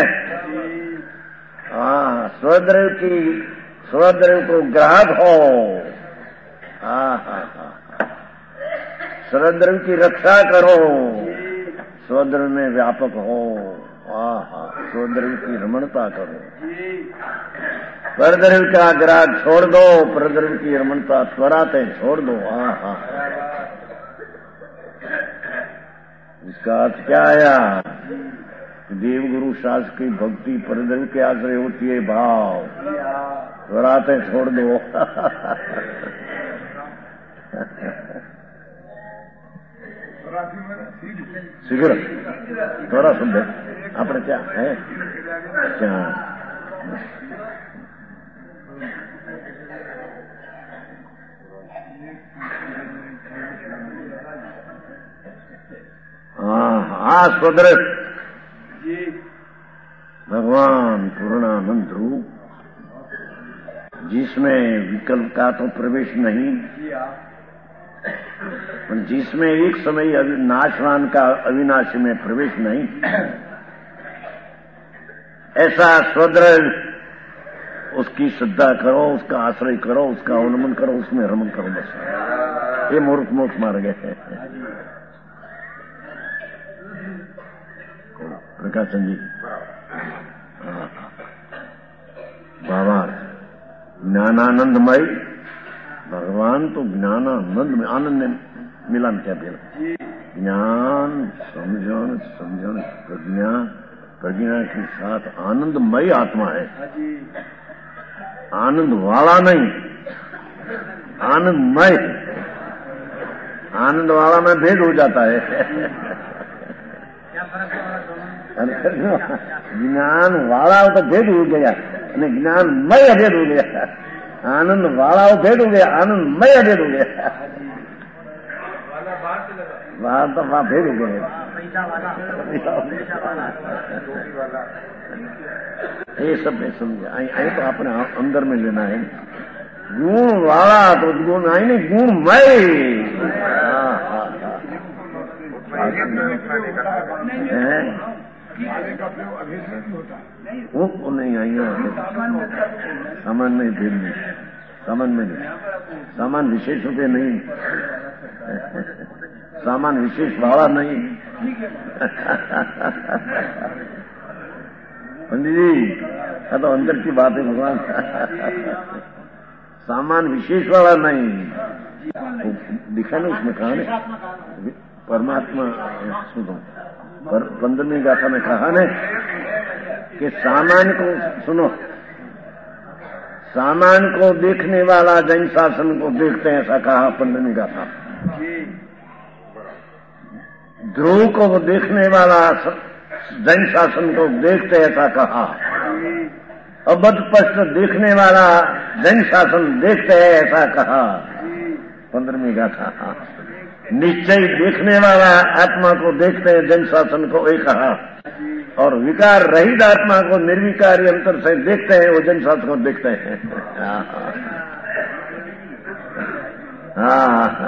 हाँ स्वद्रव्य की, स्वद्रव्य को ग्राहक हो। हाँ हाँ हाँ स्वद्रव्य की रक्षा करो, स्वद्रव्य में व्यापक हो। हाँ हाँ स्वद्रव्य की रमणता करो, परद्रव्य का ग्राहक छोड़ दो, परद्रव्य की रमणता त्वराते छोड़ दो। हाँ हाँ इसका अर्थ क्या आया? देवगुरु शास्त्र की भक्ति परद्रव्य के आश्रय होती है, भाव त्वराते छोड़ दो। शीघ्र थोड़ा सुन अपने क्या है क्या। हाँ हाँ स्वद्रव्य भगवान पूर्णानंद रूप, जिसमें विकल्प का तो प्रवेश नहीं, जिसमें एक समय नाशवान का अविनाशी में प्रवेश नहीं, ऐसा स्वद्रव्य उसकी श्रद्धा करो, उसका आश्रय करो, उसका अवलंबन करो, उसमें रमन करो। बस ये मूर्ख मोक्ष मार गए। प्रकाशन जी बाबा ज्ञानानंदमय भगवान तो ज्ञानानंद में, आनंद में मिलन क्या फिर ज्ञान समझन समझन प्रज्ञा, प्रज्ञा के साथ आनंदमय आत्मा है। आनंद वाला नहीं, आनंदमय। आनंद वाला में भेद हो जाता है। ज्ञान वाला हो तो भेद हो गया, ज्ञानमय भेद हो गया। आनंद वाला हो भेद हो गया, आनंदमय भेद हो गया। वहां तो वहां भेद हो गए। ये सब मैं समझा, आई तो अपने अंदर में लेना है। गुण वाला तो गुण आई नहीं, गुणमय। वो नहीं आई सामान्य नहीं, भेद नहीं, सामान्य में नहीं, सामान विशेष रुपये नहीं, सामान विशेष वाला नहीं। पंडित जी ये तो अंदर की बात है भगवान। सामान विशेष वाला नहीं, दिखा ना उसमें कहा ने परमात्मा सुनो, पंद्रहवीं गाथा में कहा ने कि सामान्य को सुनो, सामान्य को देखने वाला जैन शासन को देखते हैं, ऐसा कहा पंडित का था। ध्रुव को देखने वाला जैन शासन को देखते ऐसा कहा। अबध पश्च देखने वाला जैन शासन देखते है ऐसा कहा। पंद्रहवीं गाथा। निश्चय देखने वाला आत्मा को देखते हैं, जन शासन को एक कहा। और विकार रहित आत्मा को निर्विकारी अंतर से देखते हैं, वो जन शासन को देखते हैं। हाँ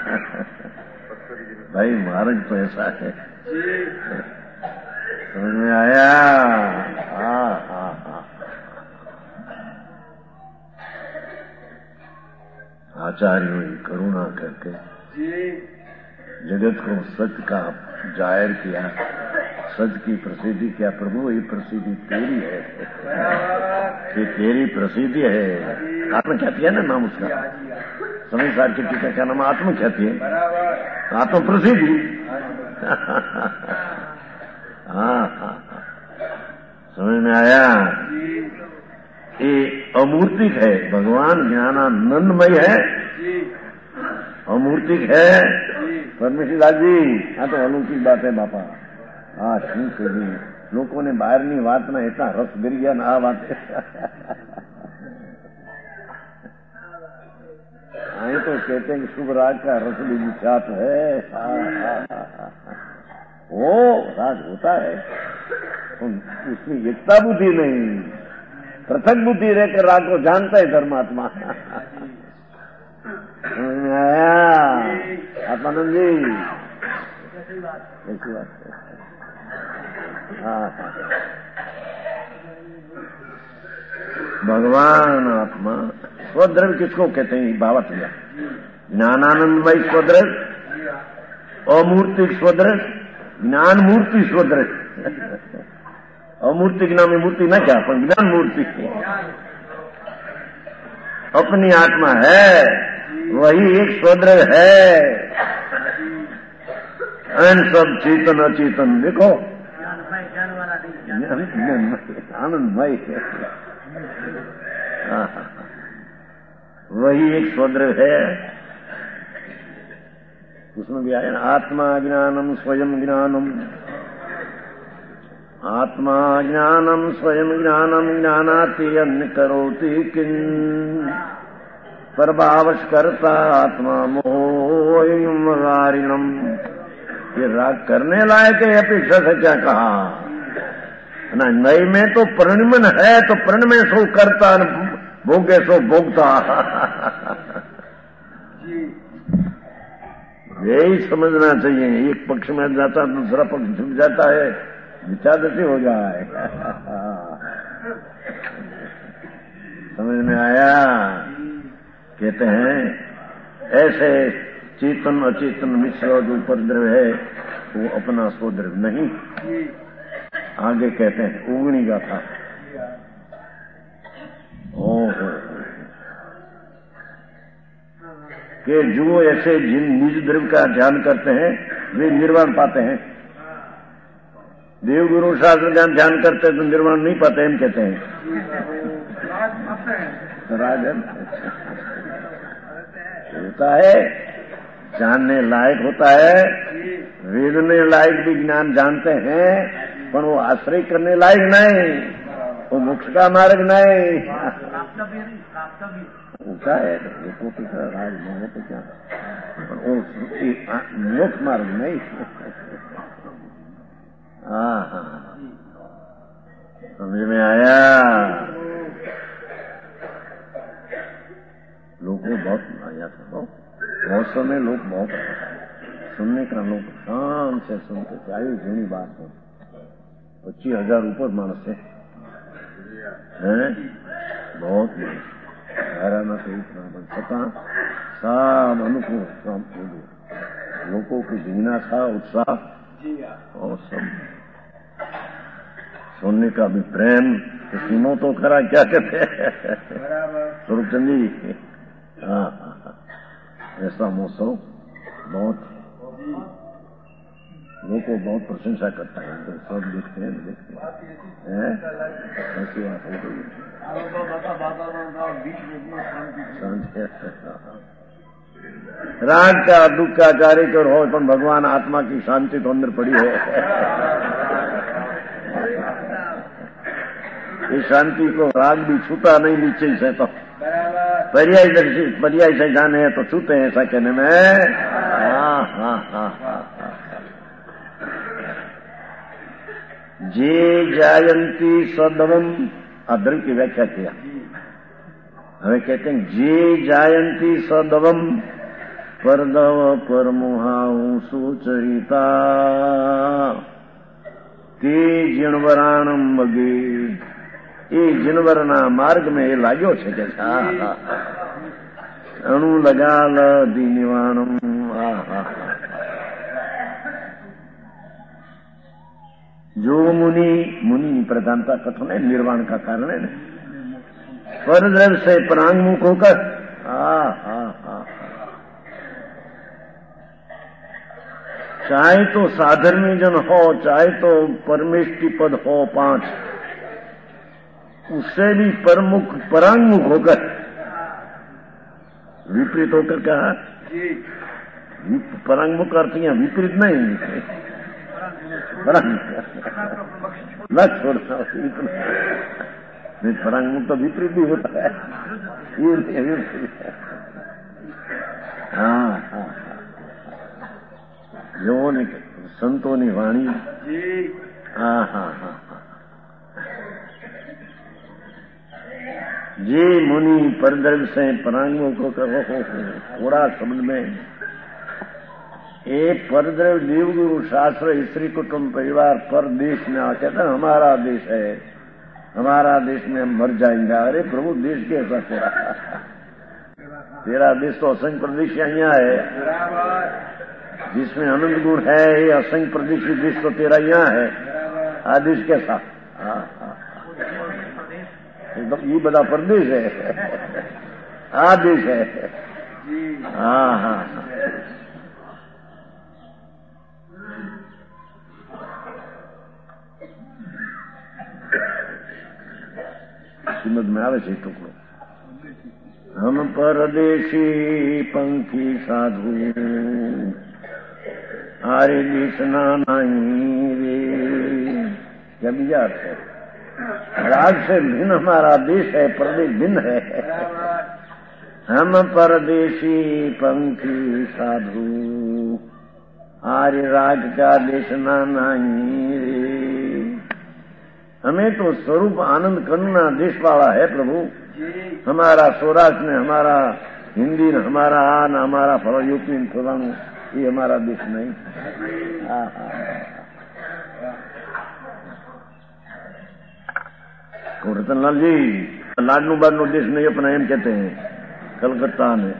भाई महाराज तो ऐसा है, समझ में आया? हाँ हाँ हाँ। आचार्यों ने करुणा करके जगत को सत्य का जाहिर किया, सत्य की प्रसिद्धि किया। प्रभु ये प्रसिद्धि तेरी है, ये तेरी प्रसिद्धि है। आत्मख्याति है ना नाम उसका, समय सार की टीका का नाम आत्मख्याति है, आत्म प्रसिद्धि। हाँ हाँ समझ में आया? ये अमूर्तिक है, भगवान ज्ञानानंदमय है, अमूर्तिक है। परमेश्वर दास जी, हाँ तो अलौकिक बात है बापा। हाँ શું કરી લોકોને બહારની વાતના એટલા રસ ગરી ગયા ને આ વાત અહીં તો कहते हैं कि शुभ राग का रस भी विख्यात है। वो राग होता है, उसमें एकता बुद्धि नहीं, पृथक बुद्धि रहकर राग को जानता है धर्मात्मा। आया आत्मानंद जी? ऐसी बात है। हाँ भगवान आत्मा स्वद्रव्य किसको कहते हैं? भावत लिया ज्ञानानंदमय स्वद्रव्य, अमूर्तिक स्वद्रव्य, ज्ञान मूर्ति स्वद्रव्य। अमूर्तिक नाम में मूर्ति न क्या, पर ज्ञान मूर्ति अपनी आत्मा है, वही एक स्वद्रव्य है। अन सब चेतन अचेतन देखो आनंदमय, वही एक स्वद्रव्य है। उसमें भी आया ना, आत्मा ज्ञानम स्वयं ज्ञानम, आत्मा ज्ञानम स्वयं ज्ञानम ज्ञानाति अन्य करोति किन् परभावस्कर्ता आत्मा मोहिम। ये राग करने लायक है, अपेक्षा से क्या कहा ना? नई में तो प्रणमन है, तो प्रण में सो करता, भोगे सो भोगता। यही समझना चाहिए। एक पक्ष में जाता दूसरा पक्ष झुक जाता है, विचारती हो जाए। समझ में आया? कहते हैं ऐसे चेतन अचेतन मिश्र जो उपद्रव है वो अपना स्वद्रव नहीं। आगे कहते हैं उगनी गाथा। ओहो कि जो ऐसे जिन निज द्रव्य का ध्यान करते हैं वे निर्वाण पाते हैं। देव गुरु शास्त्र ज्ञान ध्यान करते हैं तो निर्वाण नहीं पाते, हम कहते हैं राजन होता है, जानने लायक होता है, वेदने लायक भी ज्ञान जानते हैं, पर वो आश्रय करने लायक नहीं, वो मोक्ष का मार्ग नहीं होता है। देखो तो राज में तो क्या, वो मोक्ष मार्ग नहीं। हाँ हाँ समझ में आया? लोगों बहुत आया था, बहुत समय लोग बहुत सुनने का, लोग शान से सुनते थे। आई जूनी बात है, पच्चीस हजार ऊपर मानस है, हैं? बहुत हैराना से इतना बन सका सब अनुकूल, सब लोगों की जीना था उत्साह और सब सुनने का भी प्रेम। तो सुनो तो खरा, क्या कहते हैं स्वरूपचंद जी? हाँ ऐसा मौसम बहुत लोग को बहुत प्रशंसा करता है, तो सब देखते हैं देखते हैं ऐसी बात हो गई। राग का दुख का कार्य कर हो पर भगवान आत्मा की शांति तो अंदर पड़ी है। इस शांति को राग भी छूता नहीं नीचे से, तो पर्याय दर्शी पर्याय से जाने हैं तो छूते हैं ऐसा कहने में। हाँ हाँ हाँ हाँ जे जायंती सदवम, अद्रव की व्याख्या किया। हमें कहते हैं जे जायंती सदवम परदव परमुहाऊ सुचरिता ते जिणवराणम मगे। ये जिनवरना मार्ग में ये लाग्यो छे के अणु लगाल दीनिवाणम। जो मुनि मुनि प्रधानता कथन है, निर्वाण का कारण है। परद्रव से परांगमुख होकर हा हा हा चाहे तो साधर्मी जन हो, चाहे तो परमेष्टि पद हो पांच, उससे भी परमुख परांगमुख होकर, विपरीत होकर कहा परांगमुख अर्थ यहाँ विपरीत नहीं, न छोड़ता नहीं, परांगमुख तो विपरीत भी होता है। ये हाँ हाँ लोगों ने संतों ने वाणी हाँ हाँ हाँ जे मुनि परद्रव से परांगमुख को कहो थोड़ा शब्द में एक परद्रव देवगुरु शास्त्र स्त्री कुटुंब परिवार पर देश में आ कहते हैं हमारा देश है, हमारा देश में हम मर जाएंगे। अरे प्रभु देश कैसा तेरा तेरा देश तो असंख्य प्रदेश यहाँ है, जिसमें आनंद गुण है, ये असंख्य प्रदेशी देश तो तेरा यहाँ है। आदेश कैसा एकदम ये बड़ा प्रदेश है, आदेश है। हाँ हाँ श्रीमद में आवे छे टुकड़ो। हम परदेशी पंखी साधु आरे देश ना नहीं रे। क्या बीजा अर्थ है? राग से भिन्न हमारा देश है, प्रदेश भिन्न है। हम परदेशी पंखी साधु आर्य राग का देश ना नहीं रे। हमें तो स्वरूप आनंद करना देश वाला है प्रभु। हमारा सौराष्ट्र में, हमारा हिंदी न, हमारा आ न, हमारा फला यूपी में फलानु, ये हमारा देश नहीं। हाँ हाँ रतनलाल जी लाडनू बाडनू देश नहीं अपना एम कहते हैं कलकत्ता में।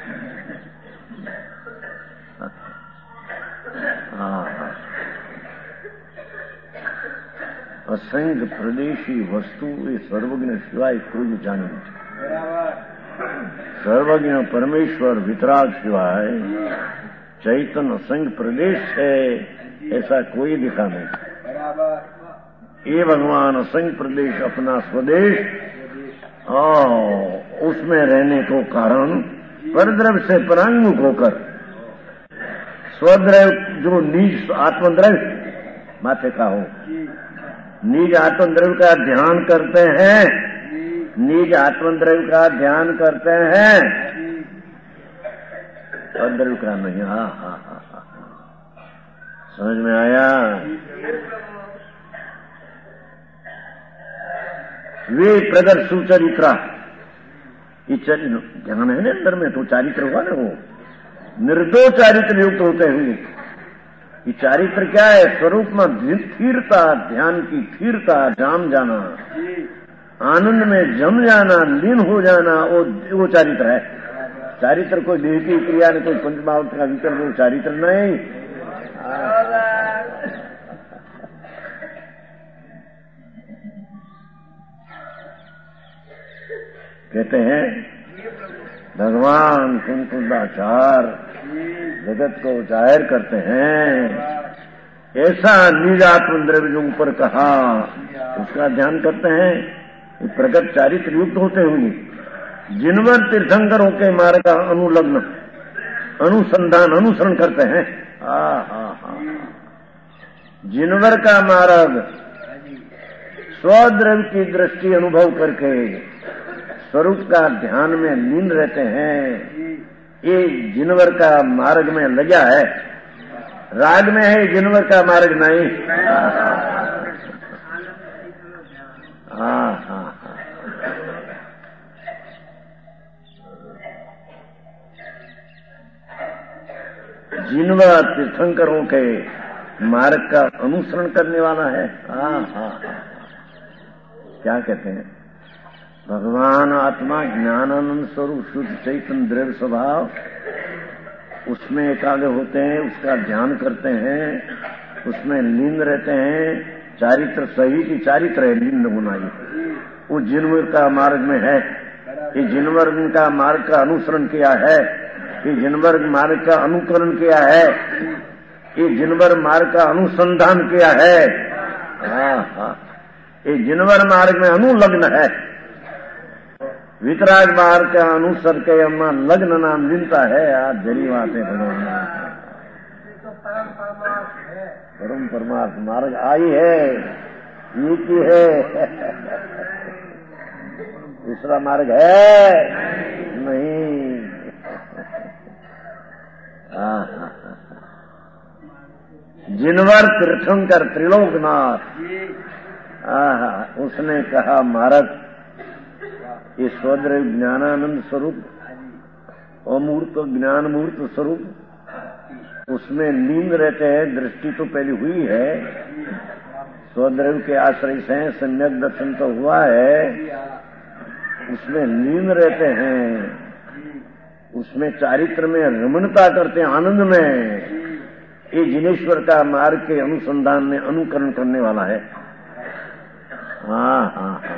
हाँ हाँ असंख्य प्रदेशी वस्तु ये सर्वज्ञ सिवाय कोई जाने नहीं। सर्वज्ञ परमेश्वर वितराग सिवाय चैतन्य असंख्य प्रदेश है, ऐसा कोई दिखा नहीं। ये भगवान असंख्य प्रदेश अपना स्वदेश और उसमें रहने को कारण परद्रव से परांगमुख होकर स्वद्रव जो निज आत्मद्रव माथे का हो, निज आत्मद्रव्य का ध्यान करते हैं, निज आत्मद्रव्य का ध्यान करते हैं, परद्रव्य का नहीं। हाँ हाँ हाँ हाँ समझ में आया? वे प्रगर सुचरित्रा, ये ध्यान है ना अंदर में, तो चारित्र हुआ ना, वो निर्दो चारित्र युक्त होते हुए। ये चारित्र क्या है? स्वरूप में स्थिरता, ध्यान की स्थिरता, जाम जाना, आनंद में जम जाना, लीन हो जाना, वो वो चारित्र है। चारित्र कोई देह की क्रिया ने, कोई पंचमावत का विकल्प, वो चारित्र नहीं। कहते हैं भगवान कुंकुंदाचार जगत को जाहिर करते हैं ऐसा निज आत्म द्रव्य जो ऊपर कहा उसका ध्यान करते हैं, प्रगट चारित्र युक्त होते हुए जिनवर तीर्थंकरों के मार्ग का अनुलग्न अनुसंधान अनुसरण करते हैं। हा हा हा जिनवर का मार्ग स्वद्रव्य की दृष्टि अनुभव करके स्वरूप का ध्यान में लीन रहते हैं, ये जिनवर का मार्ग में लगा है। राग में है जिनवर का मार्ग नहीं। हाँ हाँ हाँ जिनवर तीर्थंकरों के मार्ग का अनुसरण करने वाला है। हाँ हाँ हाँ क्या कहते हैं, भगवान आत्मा ज्ञानानंद स्वरूप शुद्ध चैतन्य द्रव्य स्वभाव, उसमें एकाग्र होते हैं, उसका ध्यान करते हैं, उसमें लीन रहते हैं। चारित्र सही की चारित्र है लीन होना, ही वो जिनवर का मार्ग में है। ये जिनवर का मार्ग का अनुसरण किया है, ये जिनवर मार्ग का अनुकरण किया है, ये जिनवर मार्ग का अनुसंधान किया है। हाँ हाँ ये जिनवर मार्ग में अनुलग्न है। वितराग मार्ग का अनुसर के अम्मा लग्न नाम मिलता है। आज जरी बात है भगवान, परम परमार्थ मार्ग आई है, ये की है, दूसरा मार्ग है नहीं। जिनवर तीर्थंकर त्रिलोकनाथ, आहा उसने कहा मार्ग ये स्वद्रव्य ज्ञानानंद स्वरूप अमूर्त ज्ञान मूर्त स्वरूप, उसमें लीन रहते हैं। दृष्टि तो पहले हुई है, स्वद्रव्य के आश्रय से सम्यक दर्शन तो हुआ है, उसमें लीन रहते हैं, उसमें चारित्र में रमणता करते हैं, आनंद में। ये जिनेश्वर का मार्ग के अनुसंधान में अनुकरण करने वाला है। हाँ हाँ हाँ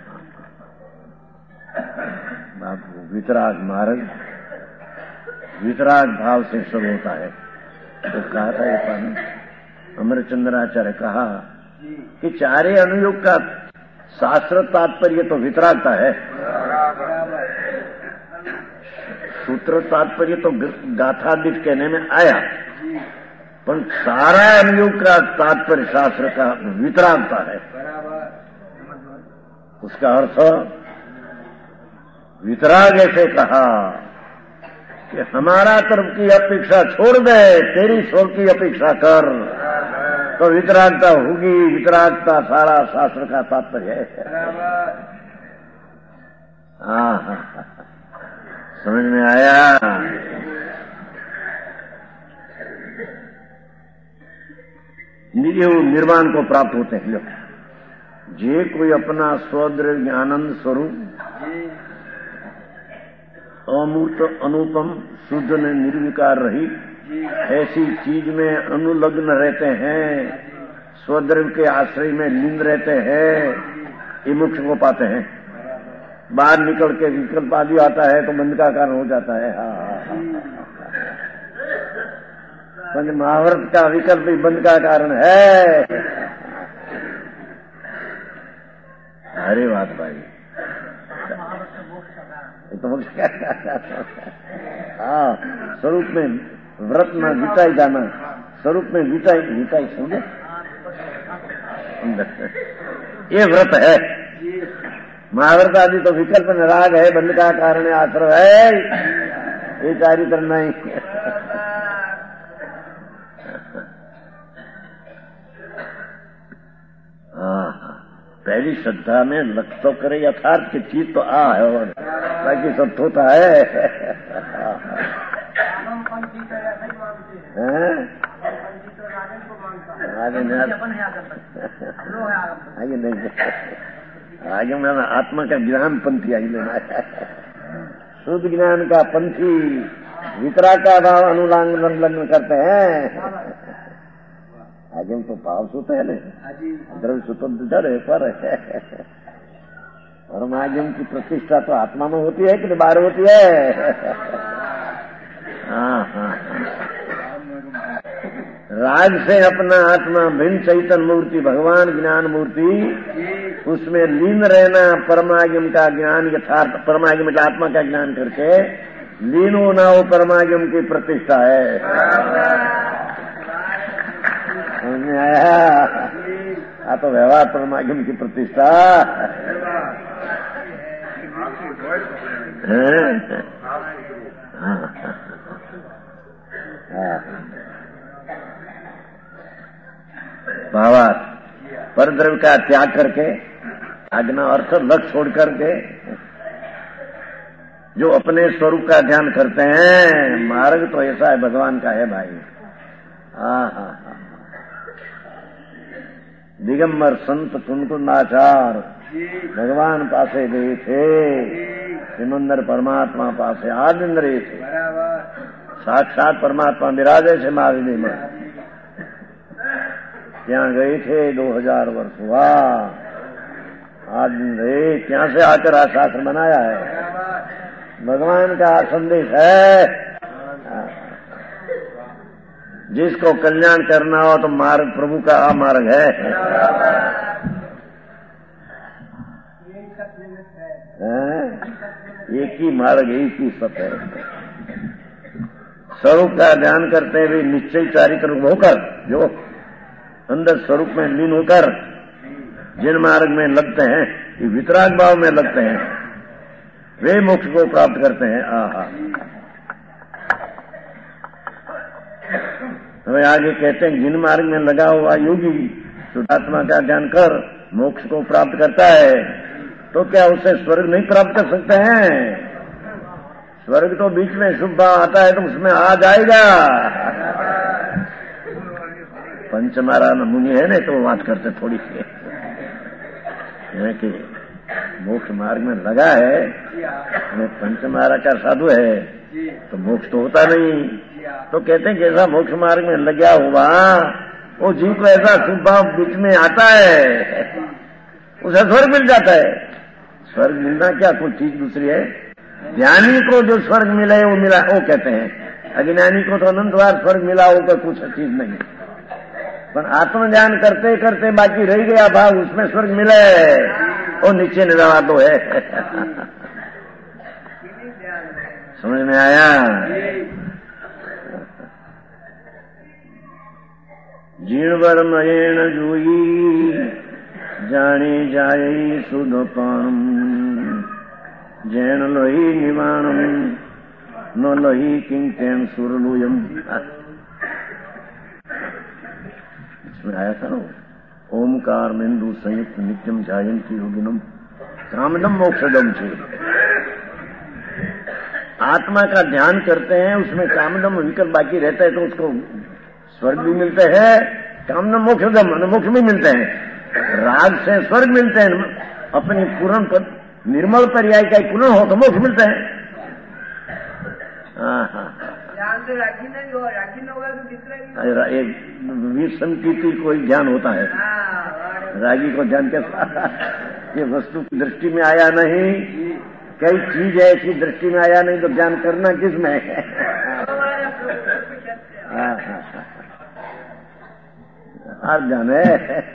बाबू वितराग मार्ग वितराग भाव से शुरू होता है। तो कहा था ये पानी अमरचंद्राचार्य कहा कि चारे अनुयोग का शास्त्र तात्पर्य तो वितरागता है, सूत्र तात्पर्य तो गाथादित कहने में आया, पर सारा अनुयोग का तात्पर्य शास्त्र का वितरागता है। उसका अर्थ वितराग ऐसे कहा कि हमारा तरफ की अपेक्षा छोड़ दे, तेरी छोर की अपेक्षा कर, तो वितरागता होगी। वितरागता सारा शास्त्र का तात्पर्य है। हाँ हाँ समझ में आया। निर्वाण को प्राप्त होते हैं लोग, जे कोई अपना स्वद्रव्य आनंद स्वरूप अमूर्त अनुपम शुद्ध ने निर्विकार रही ऐसी चीज में अनुलग्न रहते हैं, स्वद्रव्य के आश्रय में लीन रहते हैं, ये मोक्ष को पाते हैं। बाहर निकल के विकल्प आदि आता है तो बंध का कारण हो जाता है। हाँ हाँ महाभारत का विकल्प ही बंध का कारण है। अरे बात भाई तो हाँ स्वरूप में व्रत में विटाई जाना, स्वरूप में विटाई विटाई समझे, ये व्रत है। महाव्रत आदि तो विकल्प में राग है, बंध का कारण है, आश्रय है, ये चारित्र नहीं। हाँ पहली श्रद्धा में लक्ष्य तो करे यथार्थ की चीज तो आ है, और बाकी सब होता है। आगे नहीं आगे नहीं आगे मैं आत्मा का ज्ञान पंथी आगे लेना है, शुद्ध ज्ञान का पंथी वितरा का भाव अनुलंघन लग्न करते हैं। आगे तो भाव सूत्र है ना, द्रव्य सूत्र डर है पर है, और माध्यम की प्रतिष्ठा तो आत्मा में होती है कि बाहर होती है। हाँ हाँ राग से अपना आत्मा भिन्न चैतन्य मूर्ति भगवान ज्ञान मूर्ति उसमें लीन रहना, परमागम का ज्ञान यथार्थ परमागम का आत्मा का ज्ञान करके लीन होना वो परमागम की प्रतिष्ठा है। समझ आया? आ तो व्यवहार परमागम की प्रतिष्ठा भावार्थ परद्रव्य का त्याग करके आज्ञा अर्थ लक्ष्य छोड़ करके जो अपने स्वरूप का ध्यान करते हैं, मार्ग तो ऐसा है भगवान का है भाई। हाँ हाँ हाँ दिगंबर संत कुनकुंडाचार भगवान पासे गए थे, सिमंदर परमात्मा पासे आठ दिन रहे थे, साक्षात परमात्मा विराजे से महाविधि में ત્યાં गए थे, दो हजार वर्ष हुआ, आठ दिन रहे, ત્યાં से आकर आ शास्त्र बनाया है, भगवान का संदेश है। जिसको कल्याण करना हो तो मार्ग प्रभु का मार्ग है, एक ही मार्ग एक ही सत्य है। स्वरूप का ध्यान करते हुए निश्चय चारित्र होकर जो अंदर स्वरूप में लीन होकर जिन मार्ग में लगते हैं, वितराग भाव में लगते हैं, वे मोक्ष को प्राप्त करते हैं। आहा हमें आगे कहते हैं जिन मार्ग में लगा हुआ योगी शुद्धात्मा का ध्यान कर मोक्ष को प्राप्त करता है, तो क्या उसे स्वर्ग नहीं प्राप्त कर सकते हैं? स्वर्ग तो बीच में शुभ भाव आता है तो उसमें आ जाएगा। पंचमारा मुनि है ना तो बात करते थोड़ी सी है कि मोक्ष मार्ग में लगा है, पंचमारा का साधु है तो मोक्ष तो होता नहीं। तो कहते हैं कि ऐसा मोक्ष मार्ग में लगा हुआ वो जीव को ऐसा शुभ भाव बीच में आता है, उसे स्वर्ग मिल जाता है। स्वर्ग मिलना क्या कोई चीज दूसरी है? ज्ञानी को जो स्वर्ग मिला है वो मिला, वो कहते हैं। अज्ञानी को तो अनंत बार स्वर्ग मिला होकर कुछ चीज नहीं, पर आत्मज्ञान करते करते बाकी रह गया भाव, उसमें स्वर्ग मिले वो नीचे निरावा दो है। समझ में आया? जीणवर मयेण जोई जाने जाए सुध पाणम जैन लोही निवाणम न लोही किंकेन सुरलुयम। इसमें आया था ना ओमकार बिंदु संयुक्त नित्यम जायंती योगिनम कामदम मोक्षदम से। आत्मा का ध्यान करते हैं, उसमें कामदम विकल्प बाकी रहता है तो उसको स्वर्ग भी मिलते हैं, कामदम मोक्षदम मोक्ष भी मिलते हैं। राग से स्वर्ग मिलते हैं, अपनी पूर्ण पर निर्मल पर्याय का पूर्ण हो तो मोक्ष मिलते हैं। हाँ हाँ राखी नहीं हो, राखी नहीं होगा तो कितना एक विषम की कोई ज्ञान होता है, रागी को ध्यान कैसा ये वस्तु की दृष्टि में आया नहीं, कई चीज है ऐसी दृष्टि में आया नहीं तो ज्ञान करना किस में है? हर जाने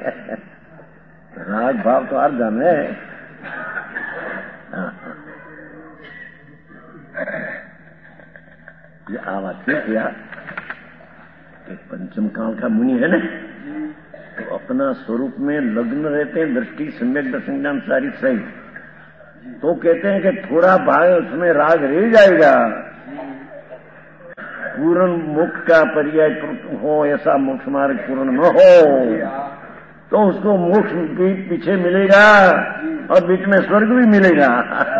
राग भाव तो हर जाने। ये आवाज किया पंचम काल का मुनि है ना, तो अपना स्वरूप में लग्न रहते हैं, दृष्टि सम्यक दर्शन ज्ञान सारी सही, तो कहते हैं कि थोड़ा भाग उसमें राग रह जाएगा, पूर्ण मोक्ष का पर्याय हो ऐसा मोक्ष मार्ग पूर्ण न हो तो उसको मोक्ष भी पीछे मिलेगा और बीच में स्वर्ग भी मिलेगा।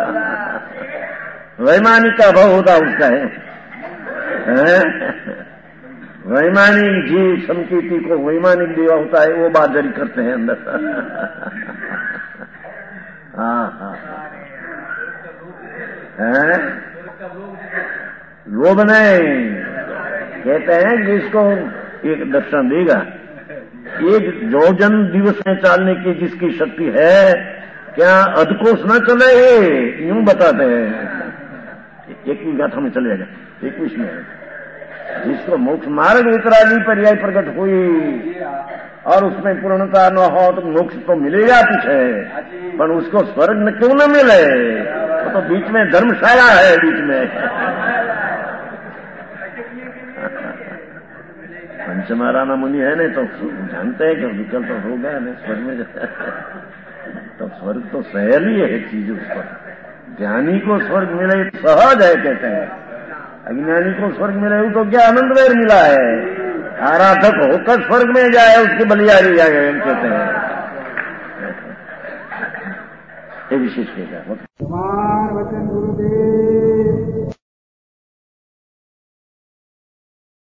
वैमानिक का भाव होता उसका है, है? वैमानिक जीव संकीर्ति को वैमानिक देवा होता है, वो बात जारी करते हैं अंदर। हाँ हाँ है लोभ नहीं, कहते हैं जिसको एक दर्शन देगा, एक योजन दिवस में चालने की जिसकी शक्ति है, क्या अधकोष न चले यूं बताते हैं। एक ही गाथा में चलेगा, इक्कीस में जिसको मोक्ष मार्ग वितरागी पर्याय प्रकट हुई और उसमें पूर्णता न हो तो मोक्ष तो मिलेगा पीछे, पर उसको स्वर्ग में क्यों न मिले? वो तो बीच में धर्मशाला है, बीच में पंचमाराना मुनि है नहीं तो जानते हैं कि विकल्प तो हो गया नहीं स्वर्ग में तो स्वर्ग तो सहल ही है चीज उस पर। ज्ञानी को स्वर्ग मिले सहज है कहते हैं, अज्ञानी को स्वर्ग मिले तो क्या आनंद वैर मिला है। आराधक होकर स्वर्ग में जाए उसकी बलियारी जाए हम कहते हैं, ये विशेष कहता है। वचन गुरुदेव।